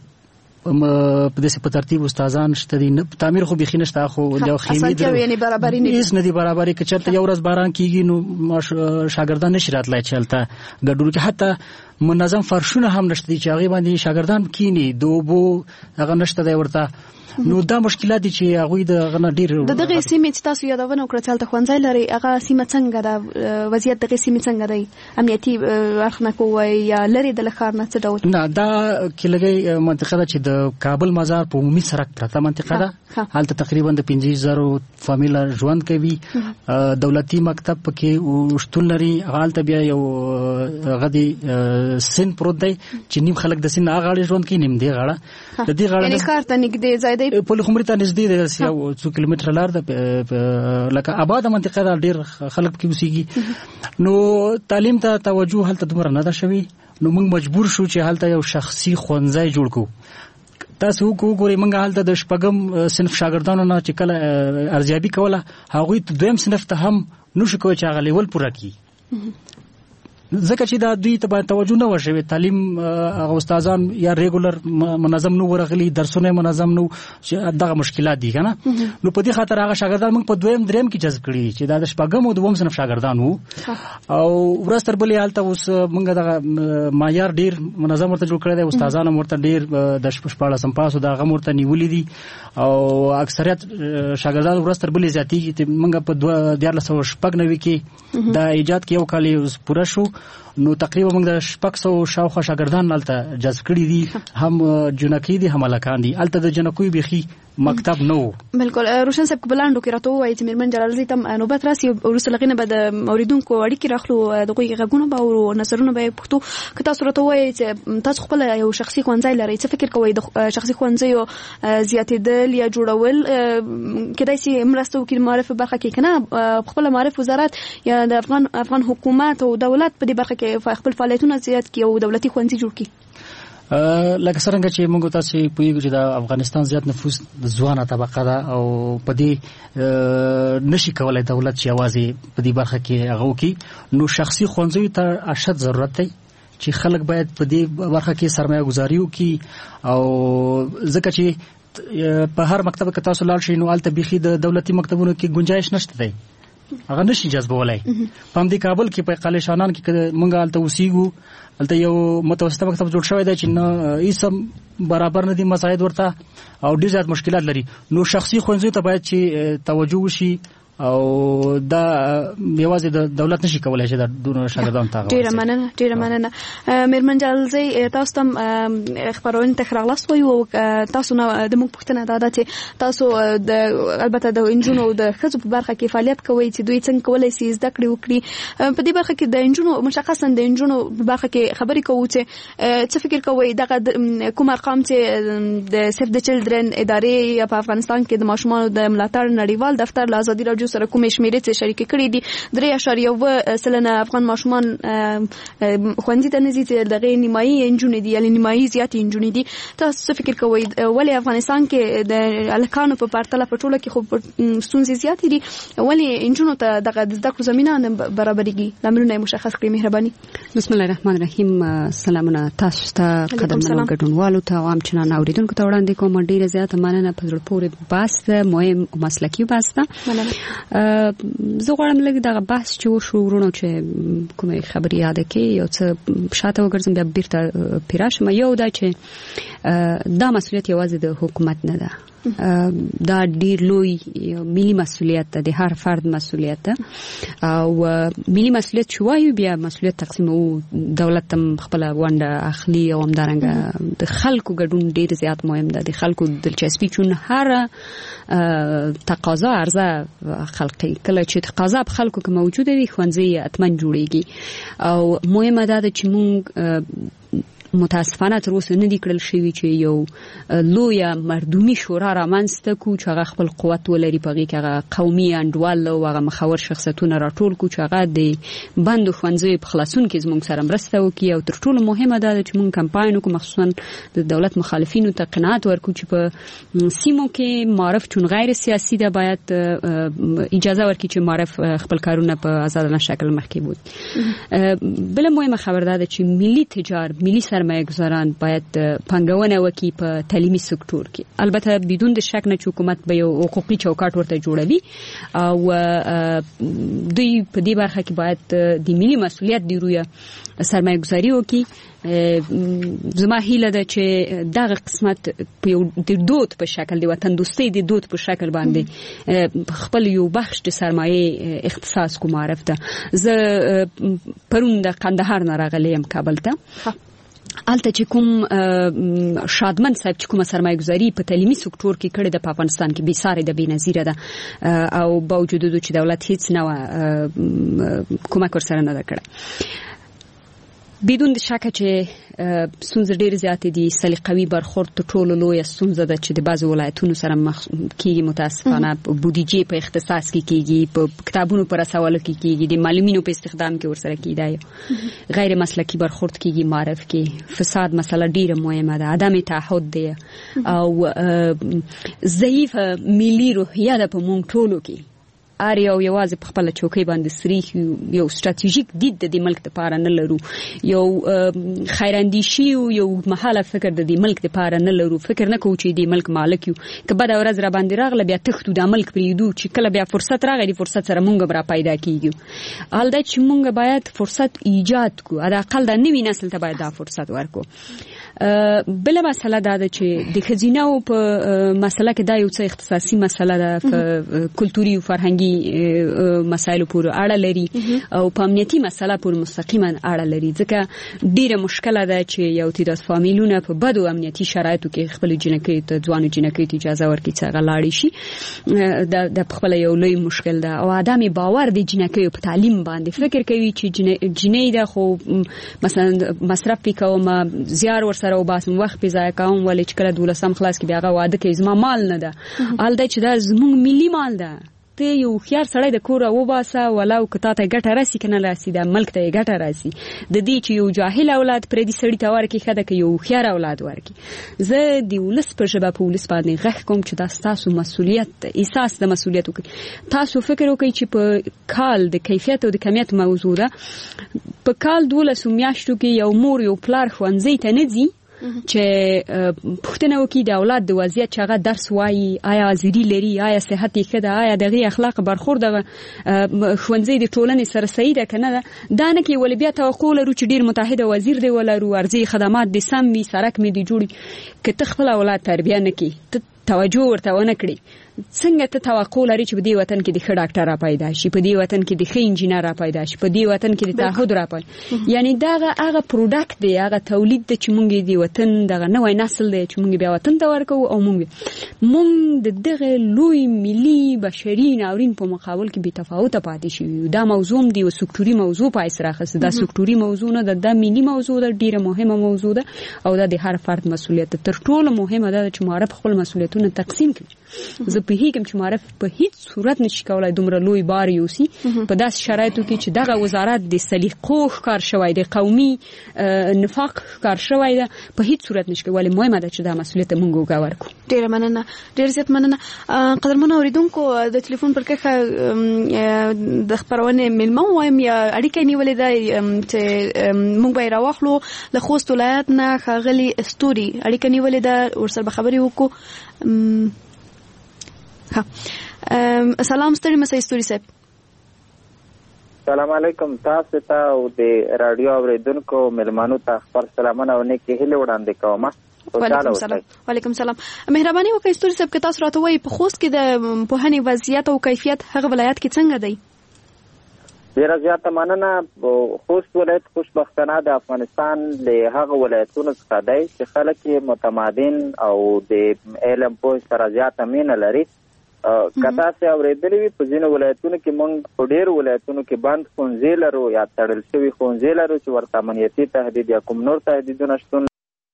Speaker 7: په داسې په ترتیب استادان شته دي تعمیر خو بيخي نشته خو د خیمې د یعنی برابرۍ نه هیڅ نه دي برابرۍ که چېرته یو ورځ باران کیږي نو شاګردان نشي راتلای چې هلته ګډون کې حتی منظم فرشونه هم نشته دي چې هغې باندې شاګردان کینی د اوبو هغه نشته دی ورته نو دا مشکلات دي چې هغوی د هغه نه ډېر
Speaker 4: د دغې سیمې چې تاسو یادونه وکړه چې هلته ښوونځی لري هغه سیمه څنګه ده وضعیت دغې سیمې څنګه دی امنیتي اړخ نه کوی یا لرې د له ښار نه څه ډول
Speaker 7: نه دا کیلګۍ منطقه ده چې د کابل مزار په عمومي سړک پرته منطقه ده هلته تقریبا د پنځه زره فامیله ژوند کوي دولتي مکتب پکې شتون لري هلته بیا یو هغه دی سین پروت دی چې نیم خلک د سین هغه غاړې ژوند کوي نیم دی غاړه د دې غاړه
Speaker 4: یعنې ښار ته نږدې ځای دی
Speaker 7: په لخمري ته نږدې دی یو څو کیلومتره لار ده لکه آباده منطقه ده ډېر خلک پکې اوسېږي نو تعلیم ته توجه هلته دومره نه ده شوې نو موږ مجبور شو چې هلته یو شخصي ښوونځی جوړ کړو تاسو وګورئ موږ هلته د شپږم صنف شاګردانو نه چې کله ارزیابي کوله هغوی دویم صنف ته هم نشو کولی چې هغه لیول پوره کړي ځکه چې دا دوی ته باید توجه نه وشوي تعلیم هغه استادان یا ریګولر منظم نه ورغلي درسونه منظم نه چې دغه مشکلات دي کنه نو په دې خاطر هغه شاګردان موږ په دویم دریم کې جذب کړي چې دا د شپږم او دویم صنف شاګردان وو او ورځ تر بلې هلته اوس موږ دغه معیار ډیر منظم ورته جوړ کړی دی استادان ورته ډیر د شپاړسم پاسو دغه ورته نیولي دي او اکثریت شاګردان ورځ تر بلې زیاتېږي چې موږ په دیارلس سوه شپږ نوي کې دا ایجاد کې یو کال پوره شو نو تقریبا موږ د شپږ سوه شاوخوا شاګردان هلته جذب کړي دي هم جنکۍ دي هم هلکان دي هلته د جنکیو بیخي مکتب نه و
Speaker 4: بالکل روشن صاحب په بلاندو کې راته ووایي چې میرمن جلالزۍ ته نوبت راسي وروسته له هغې نه به د اورېدونکو اړیکې راخلو د هغوی غږونه به اورو نظرونه به یې پوښتو که تاسو راته ووایئ چې تاسو خپله یو شخصي ښوونځی لرئ څه فکر کوئ د شخصي ښوونځیو زیاتېدل یا جوړول کېدای شي مرسته وکړي معارف برخه کې که نه خپله معارف وزارت یا د افغان افغان حکومت او دولت په دې برخه کې خپل فعالیتونه زیات کړي او دولتي ښوونځي جوړ کړي
Speaker 7: لکه څرنګه چې موږ تاسو پوهیږو چې د افغانستان زیات نفوس د ځوانه طبقه ده او په دې نشي کولای دولت چې یوازې په دې برخه کې هغه وکړي نو شخصي ښوونځیو ته اشد ضرورت دی چې خلک باید په دې برخه کې سرمایه گذاري وکړي او ځکه چې په هر مکتب کې تاسو لاړ شئ نو هلته بیخي د دولتي مکتبونو کې گنجایش نشته دی هغه نشي جذبولای په همدې کابل کې په قلعه شانان کې موږ هلته اوسېږو هلته یو متوسطه مکتب جوړ شوی دی چې نه هیڅ برابر نه دي مساعد ورته او ډېر زیات مشکلات لري نو شخصي ښوونځیو ته باید چې توجه وشي او دا یوازې د دولت نشي کولای چې د دونو شاګردانو ته
Speaker 4: ډېره مننه ډېره مننه میرمن جلالزۍ تاسو ته خپرونې ته ښه راغلاست وایو او تاسو نه د موږ پوښتنه دا ده چې تاسو د البته د نجونو د ښځو په برخه کې فعالیت کوئ چې دوی څنګه کولی شي زده کړې وکړي په دې برخه کې د نجونو مشخصا د نجونو په برخه کې خبرې کوو چې څه فکر کوئ دغه کوم ارقام چې د سیف د چلډرن ادارې په افغانستان کې د ماشومانو د ملاتړ نړیوال دفتر له ازادي راډیو سره کومې شمیرې چې شریکې کړې دي درې اعشاریه اوه سلنه افغان ماشومان ښوونځي ته نه ځي چې د هغې نیمایي نجونې دي یعنې نیمایي زیاتې نجونې دي تاسو څه فکر کوئ ولې افغانستان کې د هلکانو په پرتله په ټوله کې خو ستونزې زیاتې دي ولې نجونو ته دغه د زده کړو زمینه نه برابرېږي لاملونه یې مشخص کړئ مهرباني
Speaker 8: بسم الله الرحمن الرحیم سلامونه تاسو ته قدرمنو ګډونوالو ته او همچنان اورېدونکو ته وړاندې کوم ډېره زیاته مننه په زړه پورې بحث ده مهم او مسلکي بحث ده زه غواړم لږ دغه بحث چې وشو ورونو چې کومې خبرې یاده کې یو څه شاته وګرځم بیا بیرته پرې راشم یو دا چې دا مسؤلیت یوازې د حکومت نه ده دا ډیر لوی ملي مسؤلیت ده د هر فرد مسؤلیت ده او ملي مسؤلیت چې وایو بیا مسؤلیت تقسیمو دولت هم خپله ونډه اخلي او همدارنګه د خلکو ګډون ډیر زیات مهم ده د خلکو دلچسپي چون هر تقاضا عرضه خلقي کله چې تقاضا په خلکو کې موجوده وي ښوونځي حتما جوړیږي او مهمه ده چې موږ متاسفانه تر اوسه نه دی کړل شوی چې یو لویه مردومي شورا رامنځته کو چې هغه خپل قوت ولري په هغې کې هغه قومي انډوال او هغه مخور شخصیتونه راټول کو چې هغه د بندو ښوونځیو په خلاصون کې زموږ سره مرسته وکړي او تر ټولو مهمه دا ده چې موږ کمپاین وکړو مخصوصا د دولت مخالفینو ته قناعت ورکړو چې په سیمو کې معرف چون غیر سیاسي ده باید اجازه ورکړي چې معرف خپل کارونه په آزادانه شکل مخکې بود. بله مهمه خبر ده چې ملي تجار ملي سرمایه گذاران باید پانګونه وکړي په تعلیمي سکتور کې، البته بدون د شک نه چې حکومت به یو حقوقي چوکاټ ورته جوړوي او دوی په دې برخه کې باید د ملي مسؤلیت دی روی سرمایه گذاري وکړي. زما هیله ده چې دغه قسمت په یو د دود په شکل د وطن دوستۍ د دود په شکل باندې خپل یو بخش د سرمایه اختصاص کو معرف ته. زه پرون د قندهار نه راغلی یم کابل ته، الته چې کوم شادمن صاحب چې کومه سرمایه گذاري په تعلیمي سکتور کې کړې ده په افغانستان کې بې ساري ده، بې نظیره ده او باوجود چې دولت هیڅ نه کومک ورسره نه ده کړی. بدون د شک چې ستونزې ډېرې زیاتې دي. سلیقوي برخورد تر ټولو لویه ستونزه ده چې د بعضو ولایتونو سره مخ کېږي، متاسفانه بودیجې په اختصاص کې کېږي، په کتابونو په رسولو کې کېږي، د معلمینو په استخدام کې ورسره کېږي، غیر مسلکي برخورد کېږي، معرف کې فساد مسله ډېره مهمه ده، عدم تعهد دی او ضعیفه ملي روحیه ده په موږ ټولو کې. ار یو یوازې په خپل چوکۍ باندې سریخ یو ستراتیژیک دید د دې ملک لپاره نه لرو، یو خیراندیشي او یو محاله فکر د دې ملک لپاره نه لرو، فکر نه کوو چې دې ملک مالک یو، که بده ورځ را باندې راغله بیا تښتو د ملک پرېږدو، چې کله بیا فرصت راغی د فرصت سره مونږ را پیدا کیږو. حال دا چې مونږ باید فرصت ایجاد کو، حداقل د نوي نسل ته باید دا فرصت ورکو. بله مسله دا ده چې د ښځینه‌و په مسله کې دا یو څه اختصاصي مسله ده، په کلتوري او فرهنګي مسایلو پورې اړه لري او په امنیتي مسله پورې مستقیما اړه لري، ځکه ډیره مشکله ده چې یو تعداد فامیلونه په بدو امنیتي شرایطو کې خپل جنکۍ ته ځوانو جنکۍ ته اجازه ورکړي چې هغه لاړې شي. دا د خپل یو لوی مشکل ده او عدم باور د جنکۍ په تعلیم باندې فکر کوي چې جنۍ ده خو مثلا مصرف وکوم، زیار ورسره او باسم وخت په ځای کوم، ولې چې کله دولسم خلاص کې بیا هغه واده کوي زما مال نه ده، حال دا چې دا زموږ ملي مال ده. ته یو خيار سړی د کوره وباسه ولو که تا ته ګټه راسي کنه راسي د ملک ته ګټه راسي، د دې چې یو جاهل اولاد پرې دي سړی ته ورکړي خده کې یو خيار اولاد ورکړي. زه د ولس په ژبه په ولس باندې غږ کوم چې دا تاسو مسؤلیت احساس د مسؤلیت وکړي. تاسو فکر وکړئ چې په کال د کیفیت او د کمیت موضوع ده، په کال دولس میاشتو کې یو مور یو پلار ښوونځي ته نه ځي چې پوښتنه وکړي د اولاد د وضعیت چې هغه درس وایي، آیا حاضري لري، آیا صحت یې ښه ده، آیا دغه اخلاق برخورد د ښوونځي د ټولنې سره صحیح ده که نه ده. دا نه کې ولې بیا توقع لرو چې ډېر متحده وزیر دی ولرو، ارضي خدمات دې سم وي، سړک مې دې جوړي. که ته خپل اولاد تربیه نه کړي، ته توجه ورته ونه کړي، څنګه ته توقع لري چې په دې وطن کې د ښه ډاکټر را پیدا شي، په دې وطن کې د ښه انجینر را پیدا شي، په دې وطن کې د تعهد را پیدا شي؟ یعنی دا هغه پروډکټ دی، هغه تولید دی چې مونږ د وطن دغه نوې نسل دی چې مونږ بیا وطن ته ورکو او مونږ مونږ د دغه لوی ملي بشري ناورین په مقابل کې بې تفاوته پاتې شو. دا موضوع دی او سکتوري موضوع په اسره خاصه، دا سکتوري موضوع نه ده، دا ملي موضوع ده، ډیره مهمه موضوع ده او دا د هر فرد مسؤلیت ده. تر ټولو مهمه ده چې معرف خپل مسؤلیتونه تقسیم کړي. زه په هیڅ چې معرف په هیڅ صورت نشي کولای دومره لوی بار یوسي په داس شرایطو کې چې دغه وزارت د سلیقو ښکار شوی دی، قومي نفاق ښکار شوی دی، په هیڅ صورت نشي کولای. مهمه ده چې دا مسؤلیت موږ وګورو. ډیره مننه، ډیر زیات مننه. قدرمنو اوریدونکو، د ټلیفون پر کښه د خبرونه ملمو وایم یا اړیکې نیولې ده چې موږ به راوخلو له خوست ولایت نه خاغلی استوري اړیکې نیولې ده، ورسره به خبرې وکړو. ها سلام ستړي مسای استوري صاحب.
Speaker 9: سلام علیکم تاسو ته او د رادیو اوریدونکو ملمانو ته خبر سلامونه او نیکه هیله وړاندې کوم.
Speaker 4: وعلیکم السلام. وعلیکم السلام. مهرباني وکړئ استوري صاحب که تاسو راته وایي په خوست کې د پوهنې وضعیت او کیفیت هغه ولایت کې څنګه دی؟
Speaker 9: ډیره زیاته مننه. خوست ولایت خوشبختانه د افغانستان له هغه ولایتونو څخه دی چې خلک یې متمدن او د علم پوهې سره زیاته مینه لري کتا سه اوریدلې وي په ځینو ولایتونو کې موږ په ډېر ولایتونو کې بند ښوونځي لرو یا تړل شوي ښوونځي لرو چې ورته امنیتي تهدید یا کوم نور تهدیدونه شتون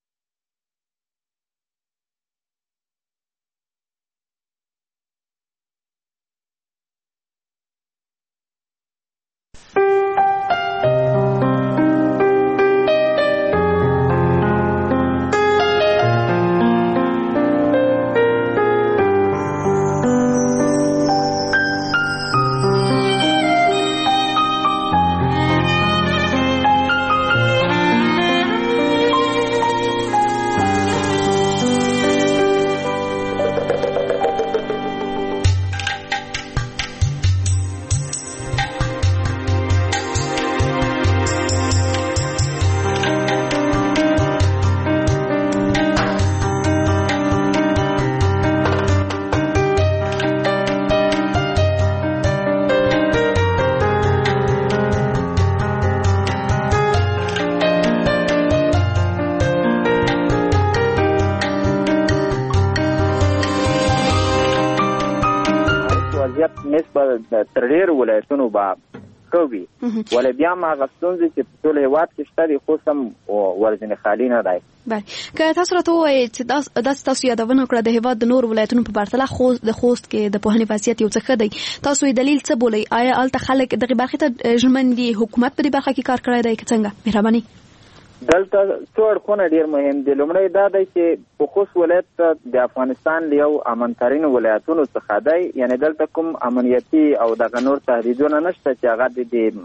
Speaker 9: تر ډېرو ولایتونو به ښه وي ولې بیا هم هغه ستونزې چې په ټول هېواد کې شته دي خو سم ورځنې خالي نه دی.
Speaker 4: بله که تاسو راته ووایئ چې داسې تاسو یادونه وکړه د هېواد د نورو ولایتونو په پرتله د خوست کې د پوهنې وضعیت یو څه ښه دی، تاسو یې دلیل څه بولئ؟ آیا هلته خلک دغې برخې ته ژمن دي؟ حکومت په دې برخه کې کار کړی دی که څنګه؟ مهرباني.
Speaker 9: دلته څو اړخونه ډېر مهم دي. لومړی دا دی چې په خوست ولایت د افغانستان له یو امنترینو ولایتونو څخه دی، یعنې دلته کوم امنیتي او دغه نور تهدیدونه نشته چې هغه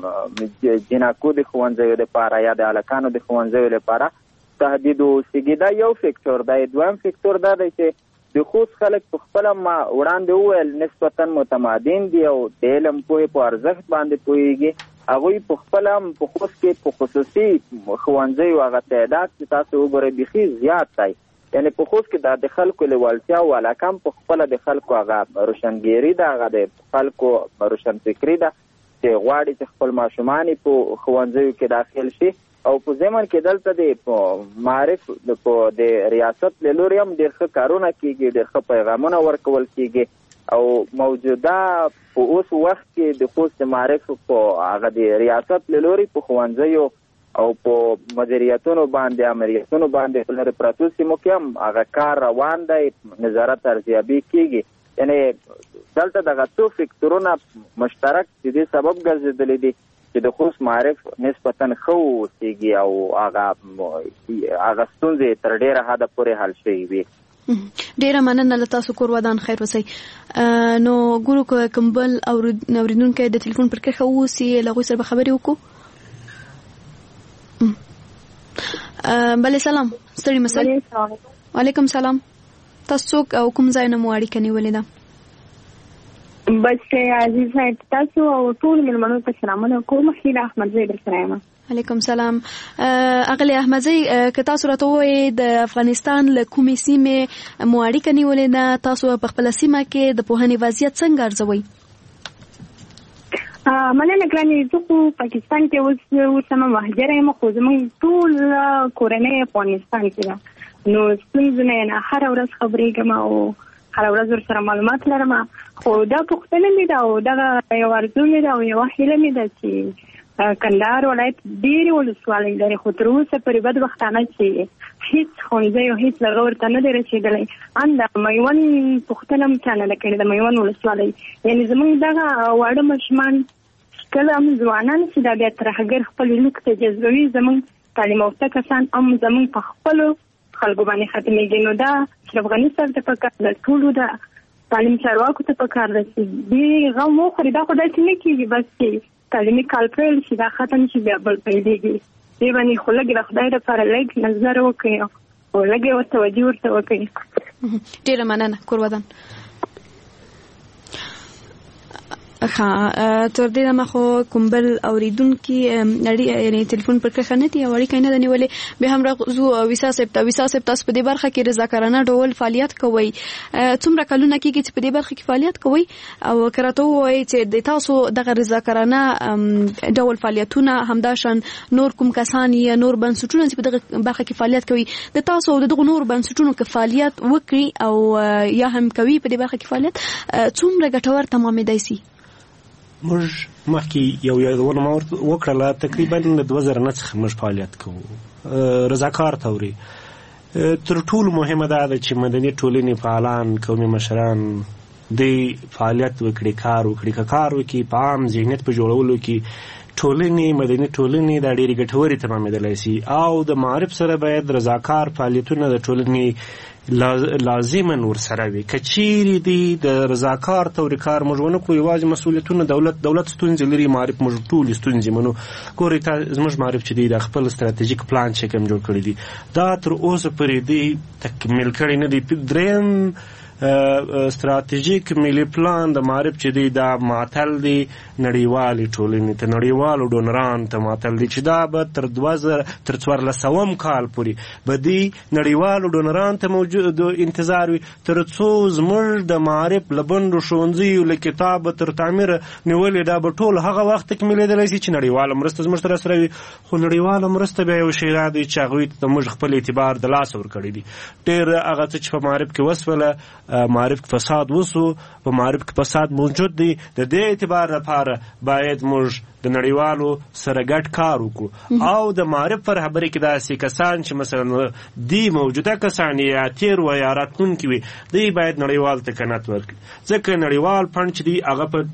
Speaker 9: د جنکو د ښوونځیو لپاره یا د هلکانو د ښوونځیو لپاره تهدید اوسېږي. دا یو فکتور دی. دویم فکتور دا دی چې د خوست خلک په خپله ما وړاندې وویل نسبتا متمدن دي او د علم پوهې په ارزښت باندې پوهېږي. هغوی په خپله په خوست کې په خصوصي ښوونځیو هغه تعداد چې تاسو وګورئ بیخي زیات دی، یعنې په خوست کې دا د خلکو لیوالتیا او علاقه هم په خپله د خلکو هغه روشنګیري ده، هغه د خلکو روشنفکري ده چې غواړي چې خپل ماشومان یې په ښوونځیو کې داخل شي. او په ضمن کې دلته د معارف د ریاست له لورې هم ډېر ښه کارونه کېږي، ډېر ښه پیغامونه ورکول کېږي. او موجوده په اوس وخت کې د خوست معارف په هغه د ریاست له لوري په ښوونځیو او په مدیریتونو باندې امریتونو باندې په لرې پرتو سیمو کې هم هغه کار روان دی، نظارت ارزیابي کېږي. یعنې دلته دغه څو فکتورونه مشترک د دې سبب ګرځېدلی دي چې د خوست معارف نسبتا ښه اوسېږي او هغه هغه ستونزې تر ډېره حده پورې حل شوي وي.
Speaker 4: ډیره مننه له تاسو. کور ودان خیر اوسئ. نو ګورو که کوم بل اورېدونکی د ټلیفون پر کرښه اوسي له هغوی سره به خبرې وکړو. بلې سلام ستړي مه سئ. وعلیکم سلام. تاسو څوک او کوم ځای نه مو اړیکه نیولې ده؟
Speaker 10: بچ عزیز صاحب تاسو او ټول مېلمنو ته سلامونه کوم. خیره احمدزی درسره یم.
Speaker 4: علیکم سلام. اغلی احمدزی که تاسو راته ووایئ د افغانستان له کومې سیمې مو اړیکه نیولې ده، تاسو په خپله سیمه کې د پوهنې وضعیت څنګه ارزوئ؟
Speaker 10: مننه ګرانې. زه خو پاکستان کې اوس اوسمه مهاجره یم، خو زموږ ټول کورنۍ افغانستان کې ده، نو ستونزونه یې نه هره ورځ خبرېږم او هره ورځ ورسره معلومات لرم. خو دا پوښتنه مې ده او دغه یو ارزو مې ده او یوه هیله مې ده چې کندهار ولایت ډېرې ولسوالۍ لري، خو تر اوسه پورې بدبختانه چې هېڅ ښوونځی او هېڅ هغه ورته نه دی رسېدلی. ان د میوند پوښتنه هم چا نه ده کړې، د میوند ولسوالۍ. یعنې زموږ دغه واړه ماشومان کله هم ځوانان چې دا بیا ترهګر خپل لیک ته جذبوي، زموږ تعلیم یافته کسان هم زموږ په خپلو خلکو باندې ختمېږي. نو دا اشرف غني صاحب ته پکار ده، ټولو د تعلیم چارواکو ته پکار ده چې دې غم وخوري. دا خو داسې نه کېږي بس چې تعلیمي کال پیل شي دا ختم شي بیا بل پیلېږي. دې باندې خو لږ د خدای دپاره لږ نظر وکړئ او لږ ورته توجه ورته وکړئ.
Speaker 4: ډېره مننه. کور ودان. ها تر دې ما خو کومبل اوریدونکو نړۍ یعنی ټلیفون پر کښه نه دی او اړیکه نه دی ولې به هم راغزو وسا سپتا وسا سپتا په دې برخه کې رضاکارانه ډول فعالیت کوي څومره کلونه کېږي چې په دې برخه کې فعالیت کوي او کراته وایي چې د تاسو دغه رضاکارانه ډول فعالیتونه همداشان نور کوم کسان یا نور بنسټونه چې په دغه برخه کې فعالیت کوي د تاسو دغه نور بنسټونو کې فعالیت وکړي او یا هم کوي په دې برخه کې فعالیت څومره ګټور تمامېدای شي؟
Speaker 5: موږ مخکې یو یادونه وکړله تقریبا د دوه زره نه څخه موږ فعالیت کوو رضاکار توري تر ټولو مهمه دا ده چې مدني ټولنې فعالان قومي مشران د فعالیت وکړي کار وکړي که کار وکړي په عام ذهنیت په جوړولو کې ټولنې مدني ټولنې دا ډېرې ګټورې تمامېدلی شي او د معارف سره باید رضاکار فعالیتونه د ټولنې لازما ورسره وي که چیرې دی د رضاکار تورې کار موږ ونه کړو یوازې مسؤلیتونه دولت دولت ستونزې لري معارف موږ ټولې ستونزې منو ګورئ زموږ معارف چې دی د خپل ستراتیژیک پلان چې کوم جوړ کړی دی دا تر اوسه پورې دی تکمیل کړی نه دی دریم ستراتیژیک ملي پلان د معارف چې دی دا معطل دی نړیوالې ټولنې ته نړیوالو ډونرانو ته معطل دی چې دا به تر دوه زره تر څوارلس سوم کال پورې به دی نړیوالو ډونرانو ته موجود انتظار وي تر څو زموږ د معارف له بندو ښوونځیو له کتابه تر تعمیره نیولې دا به ټول هغه وخت تکمیلېدلی شي چې نړیواله مرسته زموږ سره سره وي خو نړیواله مرسته بیا یو شی دا دی چې هغوی ته موږ خپل اعتبار د لاسه ورکړی دی ډېر هغه څه چې په معارف کې وسوله معارف کې فساد وسو په معارف کې فساد موجود دی د دې اعتبار لپاره باید موږ د نړیوالو سره ګډ کار وکړو او د معارف پر خبرې کې داسې کسان چې مثلا دی موجوده کسان یا تیر و یا راتلونکي وي دی باید نړیوال ته قناعت ورکړي ځکه نړیوال فنډ چې دی هغه په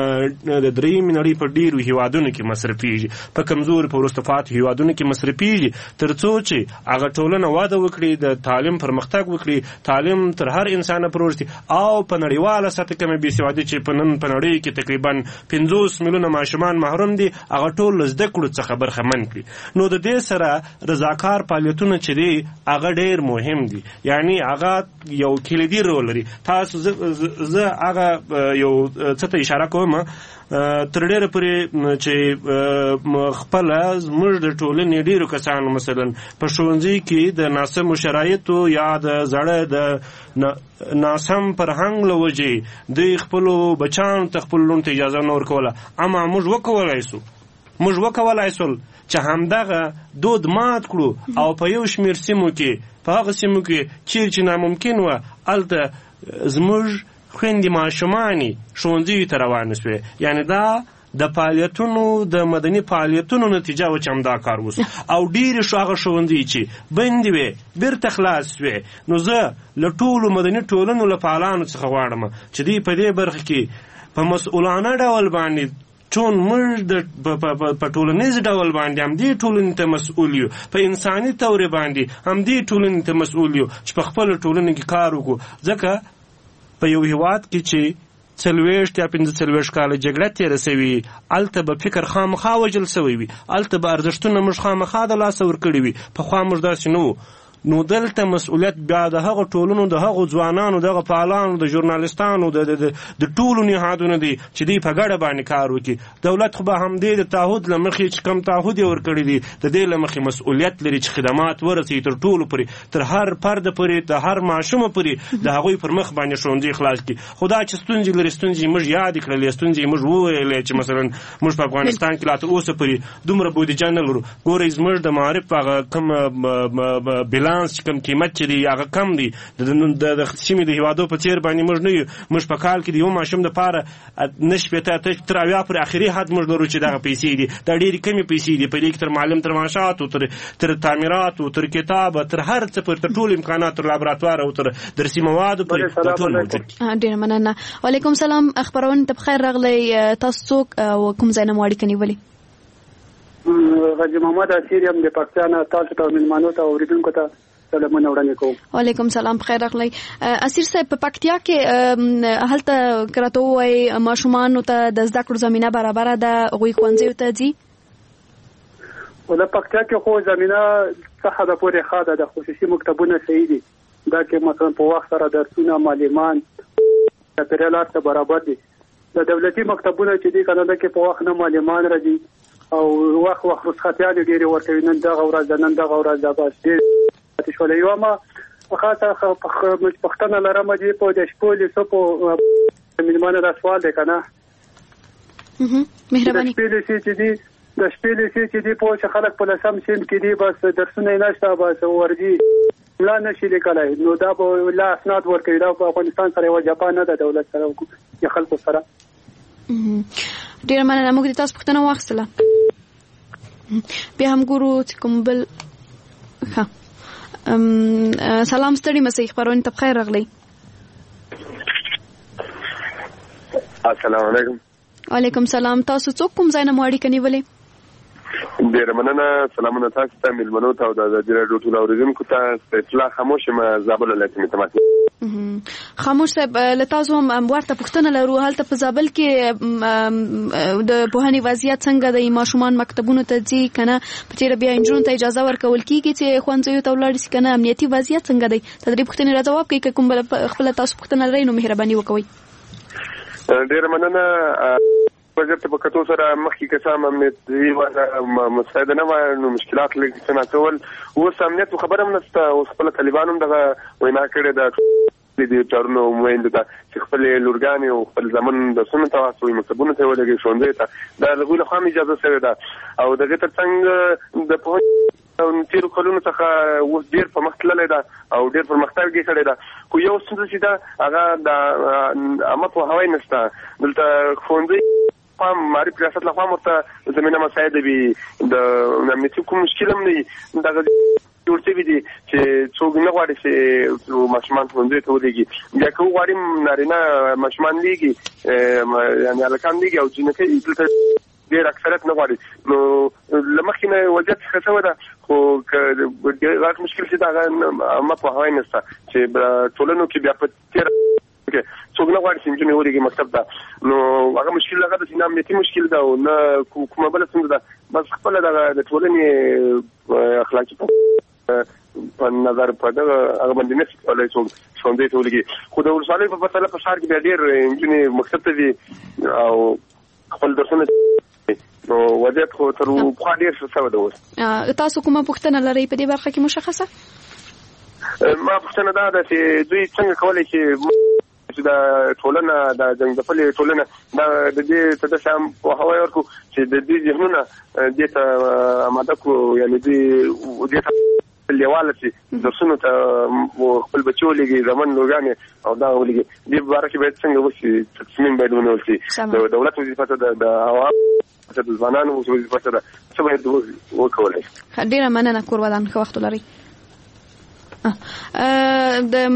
Speaker 5: د درېیمې نړۍ په ډېرو هیوادونو کې مصرفېږي په کمزوري په وروسته پاتې هیوادونو کې مصرفېږي تر څو چې هغه ټولنه وده وکړي د تعلیم پرمختګ وکړي تعلیم تر هر انسانه پروژتي او په نړیواله سطح کې مې بېسوادي چې په نن په نړۍ کې تقریبا پنځوس میلیونه ماشومان محروم دي هغه ټول زده کړو څخه برخمن کړي نو د دې سره رضاکار فعالیتونه چې دي هغه ډېر مهم دي یعنی هغه یو کلیدي رول لري تاسو زه هغه یو څه ته اشاره کوم تر ډېره پورې چې خپله زموږ د ټولنې ډېرو کسانو مثلا په ښوونځي کې د ناسمو شرایطو یا د زړه د ناسم فرهنګ له وجې دوی خپلو بچیانو ته خپلو لوڼو ته اجازه نه ورکوله اما موږ وکولی سو موږ وکولی سول چې همدغه دود مات کړو او په یو شمېر سیمو کې په هغه سیمو کې چیرې چې ناممکن وه هلته زموږ خویندې ماشومانې ښوونځیو ته روانې شوې یعنی دا د فعالیتونو د مدني فعالیتونو نتیجه و چې همدا کار وسو او ډېرې شو هغه ښوونځي چې بندې وې بیرته خلاص شوې نو زه له ټولو مدني ټولنو له فعالانو څخه غواړم چې دوی په دې برخه کې په مسؤلانه ډول باندې چون موږ د په ټولنیز ډول باندې هم دې ټولنې ته مسؤول یو په انساني طورې باندې هم دې ټولنې ته مسؤول یو چې په خپله ټولنه کې کار وکړو ځکه په یو هیواد کې چې څلوېښت یا پنځه څلوېښت کاله جګړه تېره سوي هلته به فکر خامخا وژل سوی وي هلته به ارزښتونه موږ خامخا د لاسه ورکړي وي پخوا موږ داسې نه وو نو دلته مسؤلیت بیا د هغو ټولنو د هغو ځوانانو دغه فعالانو د ژورنالستانو د ټولو نهادونو دی چې دوی په ګډه باندې کار وکړي دولت خو به همدې د تعهد له مخې چې کوم تعهد یې ورکړی دی د دې له مخې مسؤلیت لري چې خدمات ورسوي تر ټولو پورې تر هر فرد پورې د هر ماشومه پورې د هغوی پر مخ باندې ښوونځي خلاص کړي خو دا چې ستونزې لري ستونزې موږ یادې کړلې ستونزې موږ وویلې چې مثلا موږ په افغانستان کې لا تر اوسه پورې دومره بودیجه نه لرو ګورئ زموږ د معارف هغه کوم بلا چې کوم قیمت چې دی هغه کم دی د سیمې د هیوادو په څېر باندې موږ نه یو موږ په کال کې د یو ماشوم دپاره نه شپېته تر اویا پورې اخري حد موږ لرو چې دغه پیسې دي دا ډېرې کمې پیسې دي په دې کې تر معلم تر معاشاتو تر تر تعمیراتو تر کتابه تر هر څه پورې تر ټولو امکانات تر لابراتوار او تر درسي موادو پورې دا ټول موجود دي
Speaker 4: ډېره مننه وعلیکم سلام خپرونه ته بخیر راغلی تاسو څوک او کوم ځای نه مو اړیکه نیولې
Speaker 11: غازي محمد اسیر یم د پاکستان تاسو ته مېلمانو ته اورېدونکو ته سلامونه وړاندې کوم
Speaker 4: وعلیکم سلام بخیر راغلی اسیر صاحب په پکتیا کې هلته کراته وایي ماشومانو ته د زده کړو زمینه برابره ده هغوی ښوونځیو ته ځي
Speaker 11: ول پکتیا کې خو زمینه څه حده پورې ښه ده د خصوصي مکتبونه صحیح دي دا کې مثلا په وخت سره درسونه معلمان چاپېریال هر څه برابر دي د دولتي مکتبونو چې دي کنه د کې په وخت نه معلمان راځي او وخت وخت رخصتیان ډېری ورکوي نن دغه ورځ نن دغه ورځ د بس ډېر شولې یو ما خاصه پښتنه لرم چې په د شپو لیسو په ملمانه د سوال ده کنه
Speaker 4: مهرباني
Speaker 11: شپې لیسې چې دي د شپې لیسې چې دي په چې خلک په لسم سیم کې دي بس درسونه نشته بس ورځي لا نشي لیکلای نو دا به لا اسناد ورکوي دا په افغانستان سره یو جاپان نه د دولت سره یا خلکو سره
Speaker 4: ډیر مننه موږ د تاسو پوښتنه واخیستله بیا هم ګورو چې کوم بل ها سلام ستړي مسئ خبرونه ته بخیر راغلی
Speaker 12: السلام علیکم
Speaker 4: وعلیکم سلام تاسو څوک کوم ځای نه مو اړیکه نیولې
Speaker 12: ډیر مننه سلامونه تاسو ته ملمنو ته او د ازادي راډیو ټول اوریدونکو ته اطلاع خاموش ما زابل ولایت می تماس
Speaker 4: خاموش صاحب لتاسو هم ورته پوښتنه لرو هلته په زابل کې د پوهنې وضعیت څنګه د ماشومان مکتبونو ته ځي کنه په تیر بیا انجونو ته اجازه ورکول کیږي چې خوانځي ته ولاړ شي کنه امنیتي وضعیت څنګه دی تدریب پوښتنه را جواب کوي کوم بل خپل تاسو پوښتنه لرئ نو مهرباني وکړئ
Speaker 12: ډیر مننه وجه په کتو سره مخکې قسم امنیتي وضع مساعده نه و نو مشکلات لږ څه نه کول اوس امنیت خبره هم نشته اوس خپل طالبانو دغه وینا کړې ده د چارونو موینده ته چې خپل لورګانې او خپل ځمن د سونو تاسو مکتبونو ته ولګي شوندې ته دا لغوی له خام اجازه سره ده او دغه ترڅنګ د په تیر کلونو څخه اوس ډیر په مخ تللی ده او ډیر پرمختګ یې کړی ده خو یو څه چې ده هغه د عامه پوهاوی نشته دلته ښوونځي قام معرف ریاست له خوا مرته زمينه مساعده وي د امنیتي کوم مشکل هم نه دغه ورته وي دي چې څوک نه غواړي چې ماشومان ښوونځي ته ولېږي بیا که وغواړي نارینه ماشومان لېږي یعنې هلکان لېږي او جینکۍ دلته ډېر اکثریت نه غواړي نو له مخکې نه وضعیت ښه شوی ده خو که غټ مشکل چې د هغه عامه پوهاوی نشته چې ټولنو کې بیا په تېره څوک نه غواړي چې نجونې ولېږي مکتب ته نو هغه مشکل هغه ده چې نه امنیتي مشکل ده او نه کومه بله ستونزه ده بس خپله دغه د ټولنې اخلاقي په نظر په دغه هغه باندې نشي کولی څوک ښوونځي ته ولېږي خو د ولسوالۍ په پرتله په ښار کې بیا ډېر نجونې مکتب ته ځي او خپل درسونه نو وضعیت خو تر پخوا ډېر ښه شوی ده اوس
Speaker 4: تاسو کومه پوښتنه لرئ په دې برخه کې مشخصه
Speaker 12: ما پوښتنه دا ده چې دوی څنګه کولی شي چې د ټولنه د جنګځپلې ټولنه د دې ته د شام پوهاوی ورکړو چې د دې ذهنونه دې ته اماده کړو یعنې دوی دې ته لیواله چې درسونو ته خپل بچي ولېږي زمن لورګانې او دغه ولېږي دې باره کې باید څنګه وشي تصمیم باید ونیول شي د دولت وظیفه ته د عوامو د ځوانانو وظیفه ته ده څه باید وکولی شي
Speaker 4: ډېره مننه کور ودان ښه وخت ولرئ د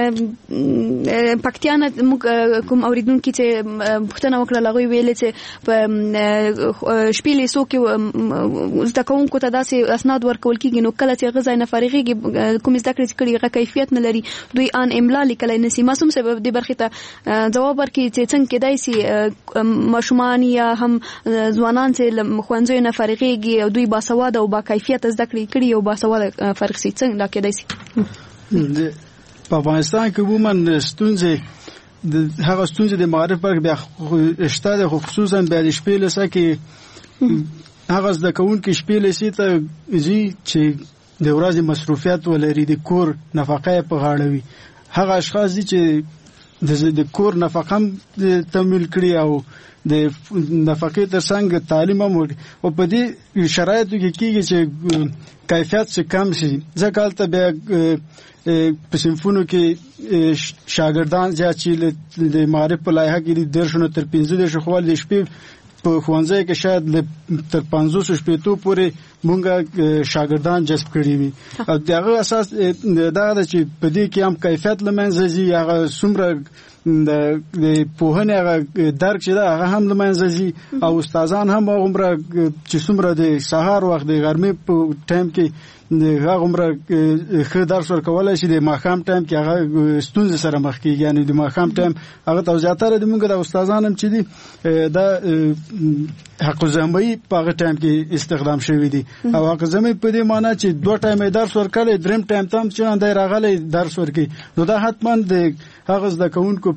Speaker 4: پکتیان کوم اوریدونکو چې پښتنه وکړه لغوي ویل چې په شپېلې سو کې زده کوونکو ته داسې اسناد ورکول کیږي نو کله چې غزا نه فارغيږي کوم زده کړې کړي هغه کیفیت نه لري دوی ان املا لیکلای نسی معصوم سبب د برخه ته جواب ورکړي چې څنګه کېدای سي ماشومان یا هم ځوانان چې خوانځي نه فارغيږي او دوی باسواده او با کیفیت زده کړې کړي او باسواده فارغ سي څنګه کېدای سي
Speaker 6: په افغانستان کې عموما ستونزې د هغه ستونزې د معرف برخه بیا شته د خصوصا بیا د شپې لسه کې هغه د کون کې شپې لسه ته زی چې د ورځې مصروفیت ولري د کور نفقه په غاړه وي هغه اشخاص دي چې د کور نفقه تمویل کړي او د نفقې ترڅنګ تعلیم هم او په دې شرایطو کې کېږي چې کیفیت څخه کم شي ځکه ته به په صنفونو کې شاګردان زیات شي د معرف په لایحه کې د درشونو تر پنځه د شخوال د شپې په خوانځي کې شاید تر پنځوس شپېتو پورې مونږه شاګردان جذب کړي وي او دغه اساس دا ده چې په دې کې هم کیفیت لمنځه ځي هغه څومره د پوهنې هغه درک چې دا هغه هم لمنځه ځي او استادان هم عمره چې څومره د سهار وخت د غرمې په ټایم کې هغه عمره ښه درس ورکولای شي د ماښام ټایم کې هغه ستونزې سره مخ کېږي یعنی د ماښام ټایم هغه ته زیاتره د موږ د استادان هم چې دي دا حق زموي په هغه ټایم کې استخدام شوی دي او حق زموي په دې معنی چې دوه ټایم درس ورکړي دریم ټایم تم چې اندای راغلي درس ورکړي نو دا حتمان د هغه د کوونکو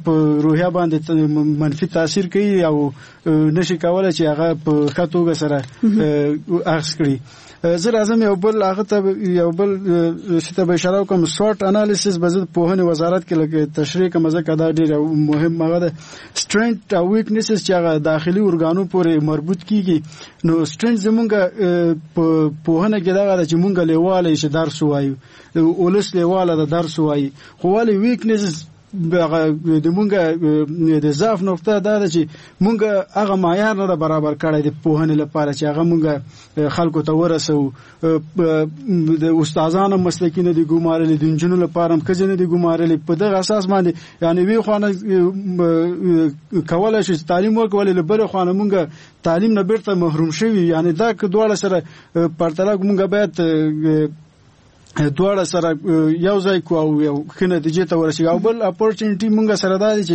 Speaker 6: په روحیه باندې منفي تاثیر کوي او نشي کولای چې هغه په ښه توګه سره اخذ کړي. زه راځم یو بل هغه ته یو بل څه ته اشاره کوم. سوات انالیسس به د پوهنې وزارت کې لکه تشریح کوم ځکه دا ډېر مهم هغه ده. سټرنګث او ویکنیسز چې هغه داخلي ارګانو پورې مربوط کیږي. نو سټرنګث زمونږ په پوهنه کې دا ده چې مونږ لیواله چې درس وایو، ولس لیواله د درس وایي، خو ولې ویکنیسز د مونږه د ضعف نقطه دا ده چې مونږ هغه معیار نه برابر کړی د پوهنې لپاره چې هغه مونږ خلکو ته ورسو. د استادانو مسلکي نه دي ګمارلي، د انجنونو لپاره هم ښځې نه دي ګمارلي. په دغه اساس باندې یعنې وی خو نه کولی شي تعلیم وکړي، له بلې خوا نه مونږ تعلیم نه بیرته محروم شوي. یعنې دا که دواړه سره پرتله مونږ باید دواړه سره یو ځای کو او یو ښه نتیجې ته ورسېږي. او بل اپورچونټي مونږ سره دا دی چې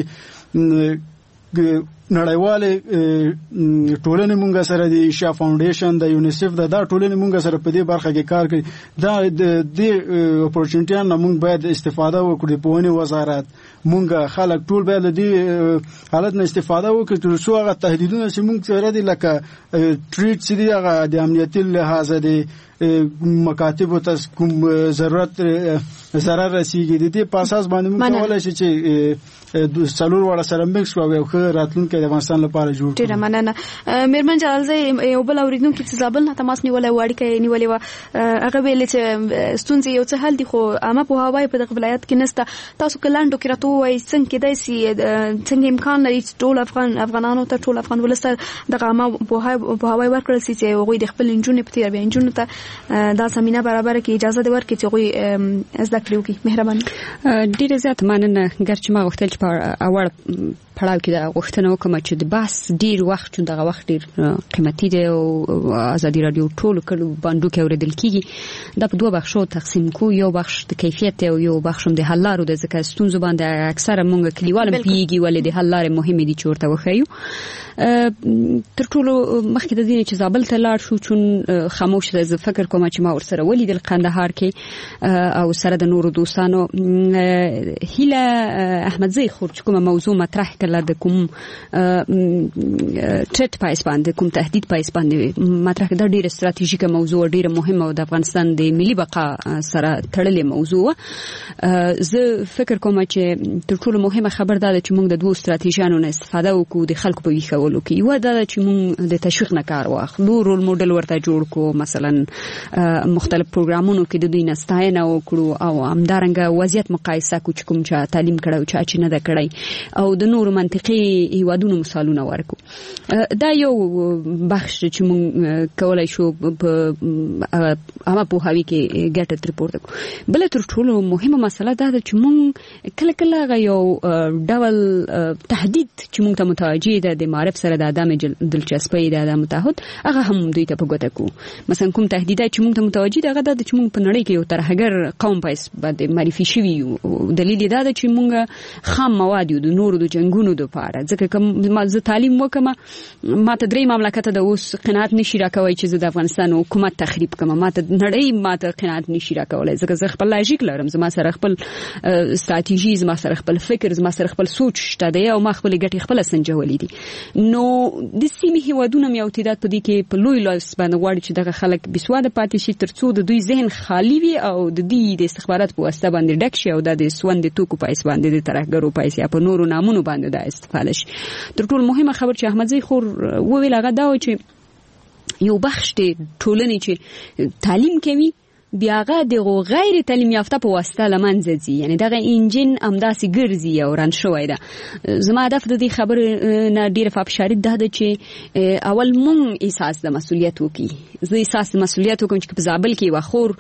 Speaker 6: نړیوالې ټولنې مونږ سره د ایشیا فاونډیشن د یونیسف د دا ټولنې مونږ سره په دې برخه کې کار کوي. دا د دې اپورچونټیانو نه مونږ باید استفاده وکړو. د پوهنې وزارت مونږ خلک ټول باید د دې حالت نه استفاده وکړي تر څو هغه تهدیدونه چې مونږ سره دي لکه ټریټ چې دي هغه د امنیتي لحاظه دي مکاتبو ته کوم ضرورت ضرر رسیږي د دې په اساس باندې موږ کولای شو چې څلور وړه سره مکس کوو او ښه راتلونکی د افغانستان لپاره جوړ کړو.
Speaker 4: ډیره مننه. میرمن جلال زه یو بل اوریدونکو چې زابل نه تماس نیولای و اړیکه نیولې و هغه ویل چې ستونزې یو څه حل دي خو عامه پوهاوی په دغه ولایت کې نشته. تاسو کلاندو کې راته وایي څنګه کېدای شي څنګه امکان لري ټول افغان افغانانو ته ټول افغان ولسته دغه عامه پوهاوی ورکړل شي چې هغوی د خپل انجونې په تیر به انجونو ته دا زمينه برابر کې اجازه دی ورکړي چې هغوی زده کړي وکړي. مهرباني.
Speaker 8: ډیره زیات مننه. ګرچې ما غوښتل چې په اول پړاو کې دا غوښتنه وکړم چې د بحث ډیر وخت چون دغه وخت ډیر قیمتي دی او ازادي رادیو ټول کلو باندې کې اوریدل کیږي. دا په دوه بخشو تقسیم کو. یو بخش د کیفیت او یو بخش د حل لارو د ذکر ستونزو باندې اکثره مونږ کلیوال پیږي ولې د حل لارې مهمه دي چې ورته وخیو. تر ټولو مخکې د دې چې زابل ته لاړ شو چون خاموش زه فکر کوم چې ما ورسره ولیدل قندهار کې او سره د نورو دوستانو. هیله احمدزی خور چې کومه موضوع مطرح کړه د کوم ټریټ پایس باندې کوم تهدید پایس باندې مطرح کړه ډیره ستراتیژیکه موضوع ډیره مهمه او د افغانستان د ملي بقا سره تړلې موضوع. زه فکر کوم چې تر ټولو مهمه خبر ده چې موږ د دوه ستراتیژیانو نه استفاده وکړو د خلکو په ویښولو کې. یو دا چې موږ د تشویق نه کار واخلو، رول موډل ورته جوړ کو، مثلا مختلف پروګرامونو کې د دوی نستاینه وکړو او همدارنګه وضعیت مقایسه کو چې کوم چې تعلیم کړو چې چې نه ده کړی او د نورو منطقي هیوادونو مثالونه ورکو. دا یو بخش چې موږ کولای شو په عامه پوهاوی کې ګټه ریپورت وکړو. بل تر ټولو مهمه مسله دا ده چې موږ کله کله یو ډول تهدید چې موږ ته متوجه ده د معرف سره د عدم دلچسپۍ د عدم تعهد هغه هم دوی ته په ګوته کو. مثلا کوم تهدیدات چې موږ ته متوجه ده هغه د چې موږ په نړۍ کې یو ترهګر قوم پایس باندې معرفي شوی یو. دلیل دا ده چې موږ خام مواد یو د نورو د جنگونو د پاره ځکه کوم ما زه تعلیم وکم ما ته درې مملکت د اوس قناعت نشي راکوي چې زه د افغانستان حکومت تخریب کوم. ما ته نړۍ ما ته قناعت نشي راکولای ځکه زه خپل لاجیک لرم، زما سره خپل ستراتیژي، زما سره خپل فکر، زما سره خپل سوچ شته دی او ما خپل ګټې خپل سنجولې دي. نو د سیمې هیوادونو یو تعداد په دې کې په لوی لاس باندې غواړي چې دغه خلک بسواده پاتې شي ترڅو د دوی ذهن خالی وي او د دې د استخبارات په واسطه باندې ډک شي او د سوند توکو پایس باندې د ترهګرو پایس یا په نورو نامونو باندې د استفاده شي. تر ټولو مهمه خبر چې احمدزی خور وویل هغه دا و چې یو بخش د ټولنې چې تعلیم کوي بیا هغه د غیر تعلیم یافته په واسطه لمنځه ځي، یعنی دغه انجن همداسې ګرځي او ران شوی ده. زما هدف د دې خبرې نه ډېره فابشاري ده چې اول مونږ احساس د مسؤلیت وکړي. زه احساس د مسؤلیت وکړم چې په زابل کې یوه خور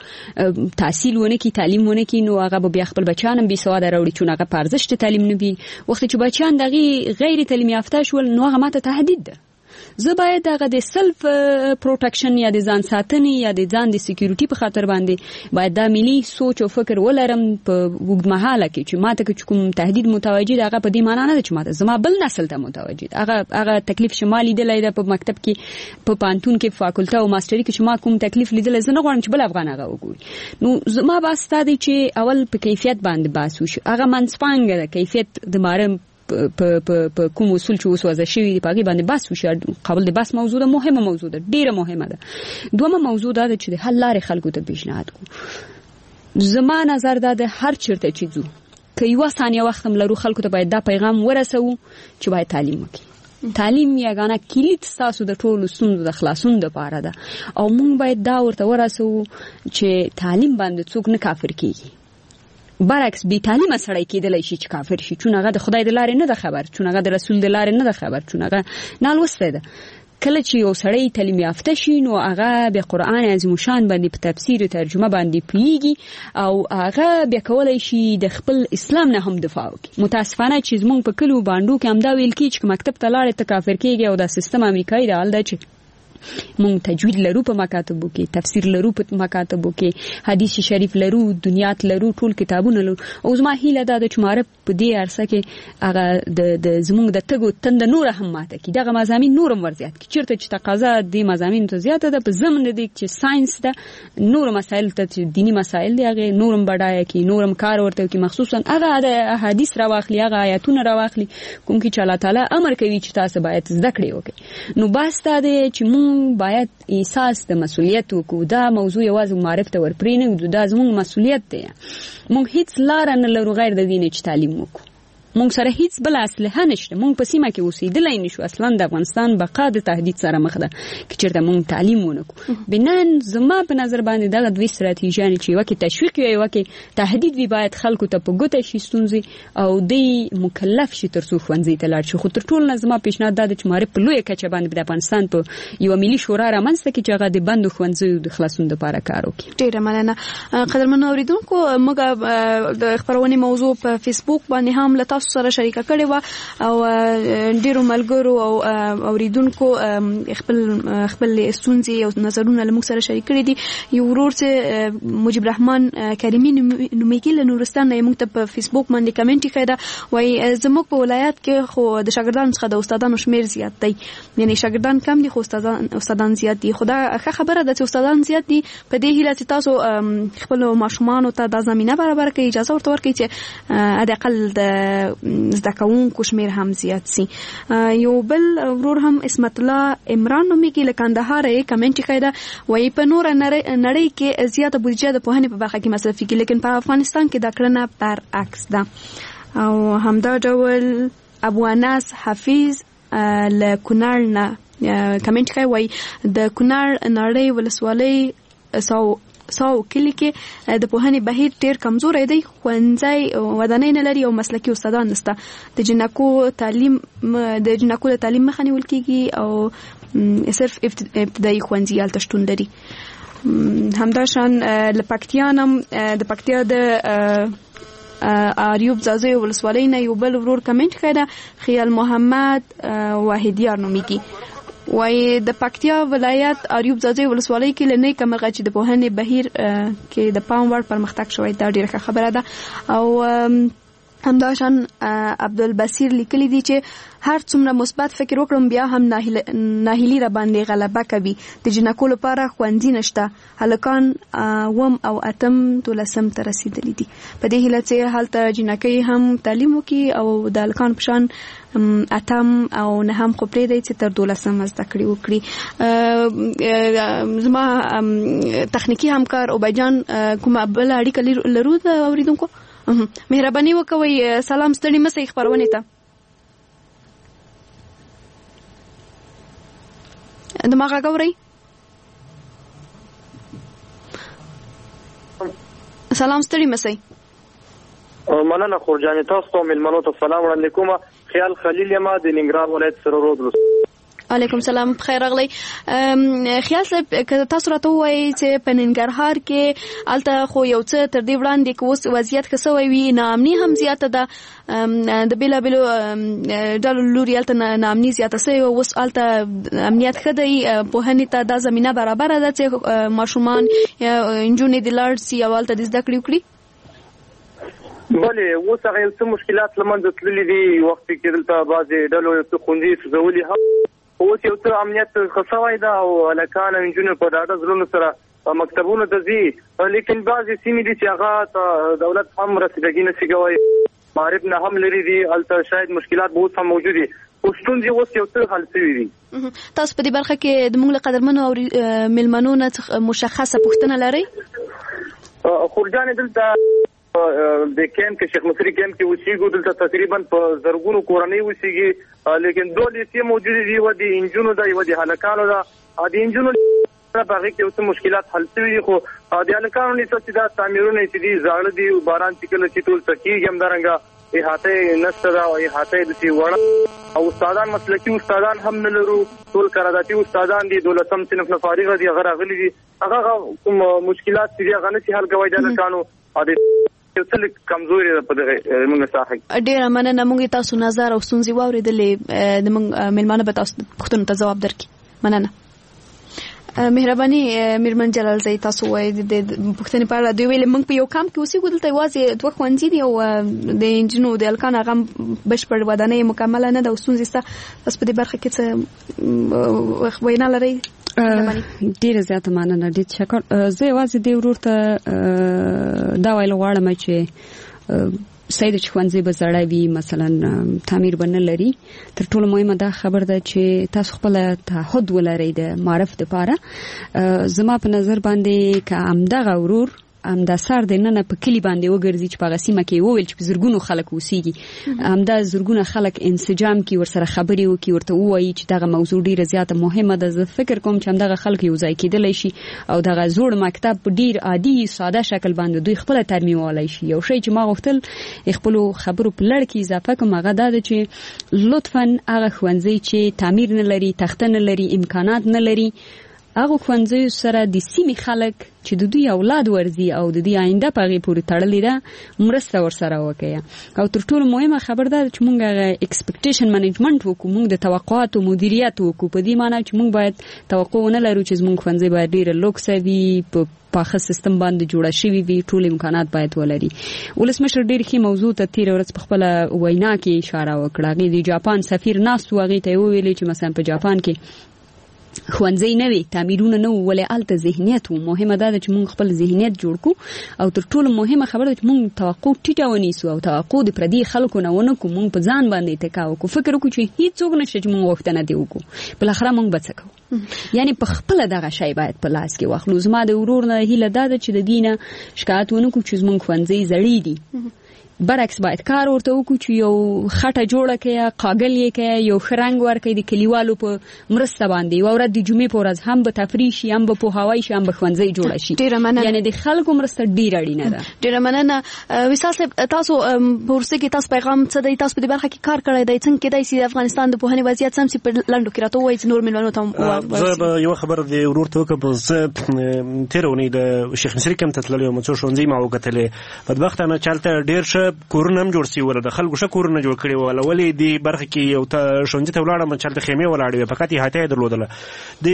Speaker 8: تحصیل ونه کړي، تعلیم ونه کړي، نو هغه به بیا خپل بچیان هم بېسواده راوړي چون هغه په ارزښت تعلیم نه وي. وخت چې بچیان د هغې غیر تعلیم یافته شول نو هغه ماته تهدید ده. زه باید هغه د سلف پروټیکشن یا د ځان ساتنې یا د ځان د سکیورټي په خاطر باندې باید دا ملي سوچ او فکر ولرم په اوږدمهاله کې چې ماته که کوم تهدید متوجه ده هغه په دې معنا نه ده چې ماته زما بل نسل ته متوجه ده. هغه هغه تکلیف چې ما لیدلی ده په مکتب کې، په پوهنتون کې، په فاکولته او ماسټري کې چې ما کوم تکلیف لیدلی، زه نه غواړم چې بل افغان هغه وګوري. نو زما بحث دا دی چې اول په کیفیت باندې بحث وشي. هغه منځپانګه ده، کیفیت د ماره په کوم اصول چې اوس وضع شوي دي په هغې باندې بحث وشي. قابل د بحث موضوع ده، مهمه موضوع ده، ډېره مهمه ده. دومه موضوع دا ده چې د حل لارې خلکو ته پیشنهاد کړو. زما نظر دا ده هر چېرته چې ځو که یوه ثانیه وخت هم لرو خلکو ته باید دا پیغام ورسوو چې باید تعلیم وکړي. تعلیم یګانه کلید ستاسو د ټولو ستونزو د خلاصون دپاره ده او موږ باید دا ورته ورسوو چې تعلیم باندې څوک نه کافر کېږي. برعکس بې تعلیمه سړی کېدلی شي چې کافر شي، چون هغه د خدای د لارې نه ده خبر، چون هغه د رسول د لارې نه ده خبر، چون هغه نالوستی ده. کله چې یو سړی تعلیم یافته شي نو هغه بیا قرآن عظیم شان باندې په تفسیر او ترجمه باندې پوهیږي او هغه بیا کولی شي د خپل اسلام نه هم دفاع وکړي. متاسفانه چې زموږ په کلیو بانډو کې همدا ویل کېږي چې مکتب ته لاړې ته کافر کېږي او دا سیستم امریکایي ده. حال دا چې مونږ تجوید لرو په مکاتبو کې، تفسیر لرو په مکاتبو کې، حدیث شریف لرو، دنیات لرو، ټول کتابونه لرو. او زما هیله دا ده چې معرب په دې عرصه کې هغه د زموږ د تګو تنده نوره هم ماته کړي، دغه مضامین نور هم ورزیات کړي. چېرته چې تقاضا دې مضامینو ته زیاته ده په ضمن د دې چې ساینس ده، نور مسایل ته چې دیني مسایل دي هغې نور هم بډایه کړي، نور هم کار ورته وکړي، مخصوصا هغه د احادیث راواخلي، هغه آیاتونه راواخلي کوم کې چې الله تعالی امر کوي چې تاسو باید زده کړې وکړئ. نو بس دا دی چې مونږ باید احساس د مسؤلیت وکړو. دا موضوع یوازې معرف ته ورپرې نه ږدو، دا زموږ مسؤلیت دی. مونږ هیڅ لاره نه لرو غیر د دې نه چې تعلیم وکړو. مونږ سره هیڅ بل اسلحه نشته، مونږ په سیمه کې اوسېدلی نشو. اصلا د افغانستان بقا د تهدید سره مخ ده که چېرته مونږ تعلیم ونه کړو. بنان زما په نظر باندې دغه دوی ستراتیژیانې چې یوه کې تشویق وي یوه کې تهدید وي باید خلکو ته په ګوته شي ستونزې او دوی مکلف شي تر څو ښوونځي ته لاړ شي. خو تر ټولو نه زما پیشنهاد دا ده چې معرف په لویه کچه باندې د افغانستان په یوه ملي شورا رامنځته کړي چې هغه د بندو ښوونځیو د خلاصون دپاره کار وکړي.
Speaker 4: ډېره مننه. قدرمنو اورېدونکو، موږ د خپرونې موضوع په فیسبوک باندې هم له تاسو سره شریکه کړې او ډیرو ملګرو او اوریدونکو خپل خپل ستونزې او نظرونه له موږ سره شریک کړي دي. یو ورور چې مجيب الرحمن کریمي نومیږي له نورستان نه موږ ته په فیسبوک باندې کمنټ کړی دا، وایي زموږ په ولایت کې خو د شاګردانو څخه د استادانو شمیر زیات دی، یعنی شاګردان کم دي خو استادان استادان زیات دي. خو دا ښه خبره ده چې استادان زیات دي. په دې هیله چې تاسو خپل ماشومانو ته دا زمینه برابر کړئ، اجازه ورته ورکړئ چې حداقل د زده کوونکو شمیر هم زیات سي. یو بل ورور هم اسمت الله عمران نومیږي له کندهار یې کمنټ کړی دا، وایي په نوره نړۍ کې زیاته بودیجه د پوهنې په برخه کې مصرفي کېږي لیکن په افغانستان کې دا کړنه برعکس ده. او همدا ډول ابو انس حفیظ له کونړ نه کمنټ کوي، وایي د کونړ نړۍ ولسوالۍ سو سو کلی کې د پوهنې بهیر ډېر کمزوری دی، ښوونځی ودانۍ نه لري او مسلکي استادان نشته. د جنکو تعلیم د جنکو د تعلیم مخه نیول کېږي او صرف ابتدایي ښوونځي هلته شتون لري. همداشان له پکتیا هم د پکتیا د آریوب زازوی ولسوالۍ نه یو بل ورور کمنټ کړی ده، خیال محمد واحدیار نومیږي، وای د پکتیا ولایت آریوب زازوی ولسوالۍ کې لنی کمغه چې د پوهنې بهیر کې د پام وړ پرمختګ شوی، دا ډیره خبره ده. او همداشان عبدالبصیر لیکلی دی چې هر څومره مثبت فکر وکړم بیا هم ناهیلي را باندې غلبه کوي. د جنکو لپاره ښوونځي نشته، هلکان اوم او اتم دولسم ته رسیدلی دي. په دې هیله چې هلته جنکۍ هم تعلیم وکړي او د هلکانو په شان اتم او نهم خو پرېږدئ چې تر دولسم زده کړې وکړي. زما تخنیکي همکار عبیدجان کومه بله اړیکه لرو د اورېدونکو؟ مهرباني وکوئ سلام ستړي مه سئ خپرونې ته. دما غږ اورئ؟ سلام ستړي مه سئ.
Speaker 13: مننه خورجانې، تاسو ته مېلمنو ته سلام وړاندې کومه. خیال خلیل یم د ننګرهار ولایت سره رود.
Speaker 4: علیکم سلام، بخیر راغلی. خیال صاحب که تاسو راته ووایئ چې په ننګرهار کې هلته خو یو څه تر دې وړاندې که اوس وضعیت ښه سوی وي، ناامني هم زیاته ده، د بېلابېلو ډلو لوري هلته ناامني زیاته سوې وه، اوس هلته امنیت ښه دی، پوهنې ته دا زمینه برابره ده چې ماشومان نجونې دې لاړ سي او هلته دې زده کړې وکړي؟
Speaker 13: بلې اوس هغه یو څه مشکلات له منځه تللي دي. وخت کې دلته بعضې ډلو یو څه ښوونځي سوځولي هم، اوس یو څه امنیت ښه سوی ده او هلکان او نجونې په ډاډه زړونو سره مکتبونو ته ځي، لیکن بعضې سیمې دي چې هغه ته دولت هم رسیدګي نشي کوی معرف نه هم لري دي البته شاید مشکلات به هم موجود دي او ستونزې اوس یو څه حل شوي دي.
Speaker 4: تاسو په دې برخه کې د موږ له قدرمنو او مېلمنو نه مشخصه پوښتنه لرئ؟
Speaker 13: خورجانې دلته د کیمپ کې شیخ مصری کیمپ کې اوسېږو، دلته تقریبا په زرګونو کورنۍ اوسېږي، لیکن دوه لیسې موجودې دي، یوه د انجونو ده یوه د هلکانو ده. د انجونو په هغې کې یو څه مشکلات حل شوي دي، خو د هلکانو لیسه چې دا تعمیرونه چې دي زاړه دي، باران چې کله چې ټول څکېږي همدارنګه احاطه نشته ده او احاطه داسې وړه او استادان مسلکي استادان هم نه لرو، ټول قراردادي استادان دي، دولسم صنف نه فارغه دي، هغه راغلي دي. هغه کوم مشکلات چې دي هغه نشي حل کوی د هلکانو او د یو څه لږ کمزوري ده په دغه زموږ ساحه کې.
Speaker 4: ډېره مننه. موږ تاسو نظر او ستونزې واورېدلې، د موږ مېلمانه به تاسو پوښتنو ته ځواب درکړي. مننه. مهرباني میرمن جلال زئی، تاسو وایي د پښتنې په اړه دوی ویل موږ په یو کام کې اوسېږو، دلته یوازې دوه ښوونځي دي او د انجینو د هلکانو هغه بشپړ ودانۍ مکمله نه ده او ستونزې شته. بس په دې برخه کې څه وینا لرئ؟
Speaker 8: ډیره زیاته مننه، ډېر شکر. زه یوازې دې ورور ته دا ویل غواړم چې سید چې ښوونځي به زړه وي، مثلا تعمیر به نه لري، تر ټولو مهمه دا خبر ده چې تاسو خپل تعهد ولرئ د معرف دپاره. زما په نظر باندې که همدغه ورور همدا سر د نن په کلی باندې وګرځي چې په غسیمه کې وویل چې په زرګونو خلک اوسېږي، همدا زرګونه خلک انسجام کې ورسره خبرې وکړي، ورته ووایي چې دغه موضوع ډیره زیاته مهمه ده. زه فکر کوم چې همدغه خلک یو ځای کېدلی شي او دغه زوړ مکتب په ډیر عادي ساده شکل باندې دوی خپله ترمیمولی شي. یو شی چې ما غوښتل خپلو خبرو په لړ کې اضافه کوم هغه دا ده چې لطفا هغه ښوونځی چې تعمیر نه لري، تخته نه لري، امکانات نه لري، هغه ښوونځیو سره د سیمې خلک چې د دوی اولاد ورځي او د دوی آینده په هغې پورې تړلې ده مرسته ورسره وکړه. او تر ټولو مهمه خبر ده چې موږ هغه اکسپیکټیشن منیجمنټ وکړو، موږ د توقعاتو مدیریت وکړو، په دې معنی چې موږ باید توقع ونه لرو چې زموږ ښوونځی باید ډېره لوکسه وي، په پاخه سیستم باندې جوړه شوي وي، ټول امکانات باید ولري. ولسمشر ډېر ښې موضوع ته تېره ورځ په خپله وینا کې اشاره وکړه. هغې د جاپان سفیر ناست و، هغې ته یې وویلې چې مثلا په جاپان کې ښوونځی نه وي، تعمیرونه نه وو، ولې هلته ذهنیت و. مهمه دا ده چې موږ خپل ذهنیت جوړ کړو او تر ټولو مهمه خبره ده چې موږ توقع ټیټه ونیسو او توقع د پردي خلکو نه ونه کړو، موږ په ځان باندې اتکا وکړو، فکر وکړو چې هیڅوک نشته چې موږ غوښتنه دې وکړو، بالاخره موږ به څه کوو. یعنې په خپله دغه شی باید په لاس کې واخلو. زما د ورور نه هیله دا ده چې د دې نه شکایت ونه کړو چې زموږ ښوونځی زړې دي، برعکس باید کار ورته وکړو چې یو خټه جوړه کړي، قاګل یې کړي، یو ښه رنګ ورکړي د کلیوالو په مرسته باندې، یوه ورځ د جمعې په ورځ هم به تفریح شي، هم به پوهاوی شي، هم به ښوونځی جوړه شي. یعنې د خلکو مرسته ډېره اړینه ده.
Speaker 4: ډېره مننه. وصال صاحب، تاسو په وروستۍ کې تاسو پیغام څه دی؟ تاسو په دې برخه کې کار کړی دی، څنګه کېدای شي د افغانستان د پوهنې وضعیت سم شي؟ په لنډو کې راته ووایئ چې نور مېلمنو ته هم
Speaker 5: زه به یوه خبره د ورور ته وکړم. زه تېره اونۍ د شیخ مصري کیمپ ته تللی وم، څو ښوونځي ما وکتلې. بدبختانه چې هلته ډېر ښه کورونه هم جوړ سوي وو، د خلکو ښه کورونه جوړ کړي وو. ولې دې برخه کې یو ښوونځي ته ولاړم چې هلته خیمې ولاړې وې، فقط احاطه یې درلودله. د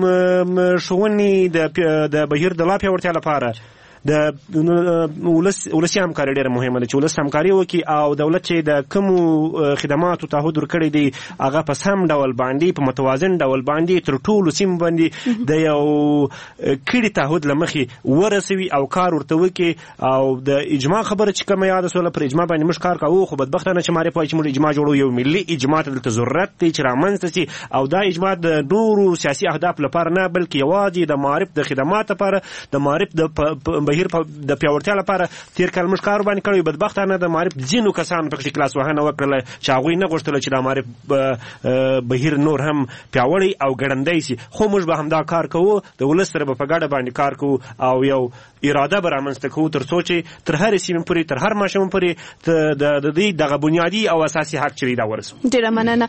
Speaker 5: ښوونې د بهیر د لا پیاوړتیا لپاره د ولس ولسي همکاري ډېره مهمه ده چې ولس همکاري وکړي او دولت چې د کومو خدماتو تعهد ورکړی دی هغه په سم ډول باندې په متوازن ډول باندې تر ټولو سیمو باندې د یو کړي تعهد له مخې ورسوي او کار ورته وکړي. او د اجماع خبره چې کومه یاده سوله، پر اجماع باندې موږ کار کوو، خو بدبختانه چې معرف وایي چې موږ اجماع جوړو، یو ملي اجماع ته دلته ضرورت دی چې رامنځته سي. او دا اجماع د نورو سیاسي اهداف لپاره نه، بلکې یوازې د معرف د خدمات لپاره، د معرف د بهیر د پیاوړتیا لپاره تیر کال موږ کار باندې کړی. بدبختانه د معرف ځینو کسانو پکې کلاس وهنه وکړله چې هغوی نه غوښتله چې د معرف بهیر نور هم پیاوړی او ګړندی سي. خو موږ به همدا کار کوو، د ولس سره به په ګډه باندې کار کوو او یو اراده به رامنځته کوو تر څو چې تر هرې سیمې پورې، تر هر ماشوم پورې د دوی دغه بنیادي او اساسي حق چې دی دا ورسو.
Speaker 4: ډېره مننه.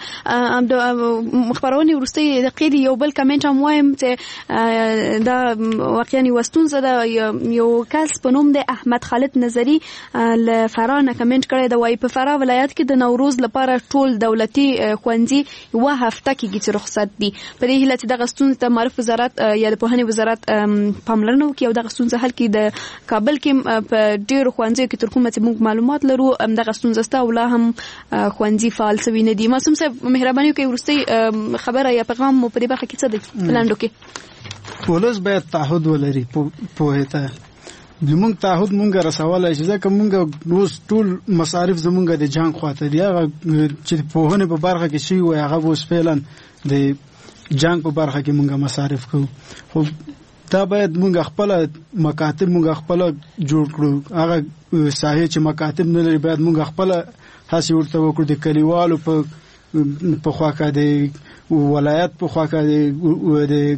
Speaker 4: خپرونې وروستۍ دقیقې یو بل کمنټ هم وایم چې دا واقعا یوه ستونزه ده. یو کس په نوم د احمد خالد نظری له فراه نه کمنټ کړی دی، وایي په فراه ولایت کې د نوروز لپاره ټول دولتي ښوونځي یوه هفته کېږي چې رخصت دي. په دې هیله چې دغه ستونزې ته معرف وزارت یا د پوهنې وزارت پاملرنه وکړي او دغه ستونزه حل کړي. د کابل کې په ډېرو ښوونځیو کې تر کومه چې موږ معلومات لرو دغه ستونزه شته او لا هم ښوونځي فعال شوي نه دي. معصوم صاحب، مهرباني وکړئ وروستۍ خبره یا پیغام مو په دې برخه کې څه دی په لنډو کې؟
Speaker 6: ولس باید تعهد ولري پوهې ته، زمونږ تعهد مونږ رسولای شي ځکه مونږ اوس ټول مصارف زمونږ د جنگ خواته دی هغه چې په هونه په برخه کې شي وي هغه اوس فعلا د جنگ په برخه کې مونږ مصارف کوو خو دا باید مونږ خپل مکاتب مونږ خپل جوړ کړو هغه ساحه چې مکاتب نه لري باید مونږ خپل هڅه ورته وکړو د کلیوالو په په خواکه د ولایت په خواکه د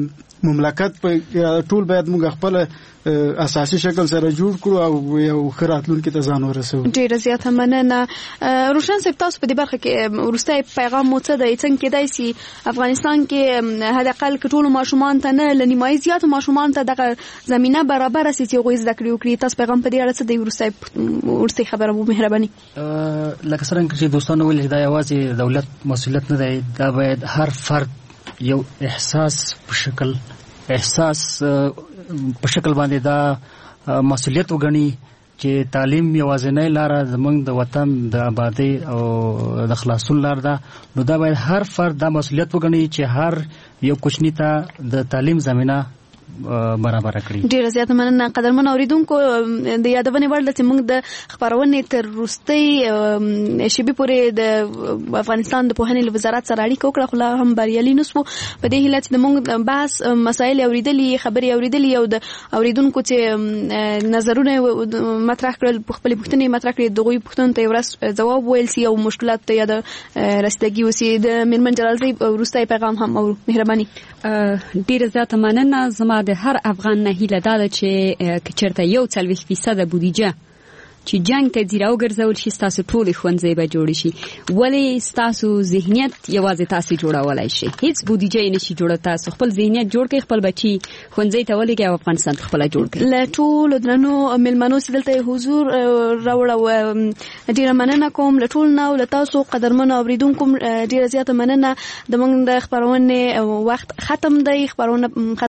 Speaker 6: مملکت په ټول باید موږ خپل اساسي شکل سره جوړ کړو او یو خراتلونکو ته ځان ورسوو.
Speaker 4: ډیره زیاته مننه. روشن صاحب تاسو په دې برخه کې ورسته پیغام مو څه دی څنګه کېدای شي افغانستان کې هدا اقل ټول ماشومان ته نه لنیمای زیات ماشومان ته دغه زمينه برابر سي چې غوښ زده کړو کړی تاسو پیغام په دې اړه څه دی ورسته ورسته خبره مو مهرباني.
Speaker 7: لکه څنګه چې دوستانو ویل دا یوازې دولت مسؤلیت نه دی دا باید هر فرد یو احساس په شکل احساس په شکل باندې دا مسؤلیت وګڼي چې تعلیم یوازینۍ لار زموږ د وطن د آبادی او د خلاصون لار ده نو دا باید هر فرد دا مسؤلیت وګڼي چې هر یو کوچنی ته د تعلیم زمينه برابر کړی.
Speaker 4: ډیر زیات مننه قدرمن اوریدونکو د یادونه وړل چې موږ د خبرونه تر روستي شبي پورې د افغانستان د پوهنې وزارت سره اړیکه وکړه خو لا هم بریالي نسو په دې هیله چې موږ بحث مسایل اوریدلې خبري اوریدلې او د اوریدونکو چې نظرونه مطرح کړل په خپل پوښتنې مطرح کړې دغه پوښتنې ته ورس جواب ویل سي او مشکلات ته یاد رسیدګي وسی د میرمن جلال زی روستي پیغام هم او مهرباني.
Speaker 8: ډیر زیات مننه. زما د هر افغان نه هیله ده چې چېرته یو څلوېښت فیصده بودیجه چې جنگ ته ځیراو ګرځول شي تاسو ټول ښوونځي به جوړ شي ولې تاسو ذهنیت یوازې تاسو جوړولای شي هیڅ بودیجه نه شي جوړه تاسو خپل ذهنیت جوړ کړئ خپل بچي ښوونځي ته ولګي او افغانستان خپل جوړ کړئ.
Speaker 4: له ټول درنو ملمنو سدلته حضور راوړو ډیره مننه کوم له ټول نو له تاسو قدرمن اوریدونکو ډیره زیاته مننه د موږ د خبرونه وخت ختم دی خبرونه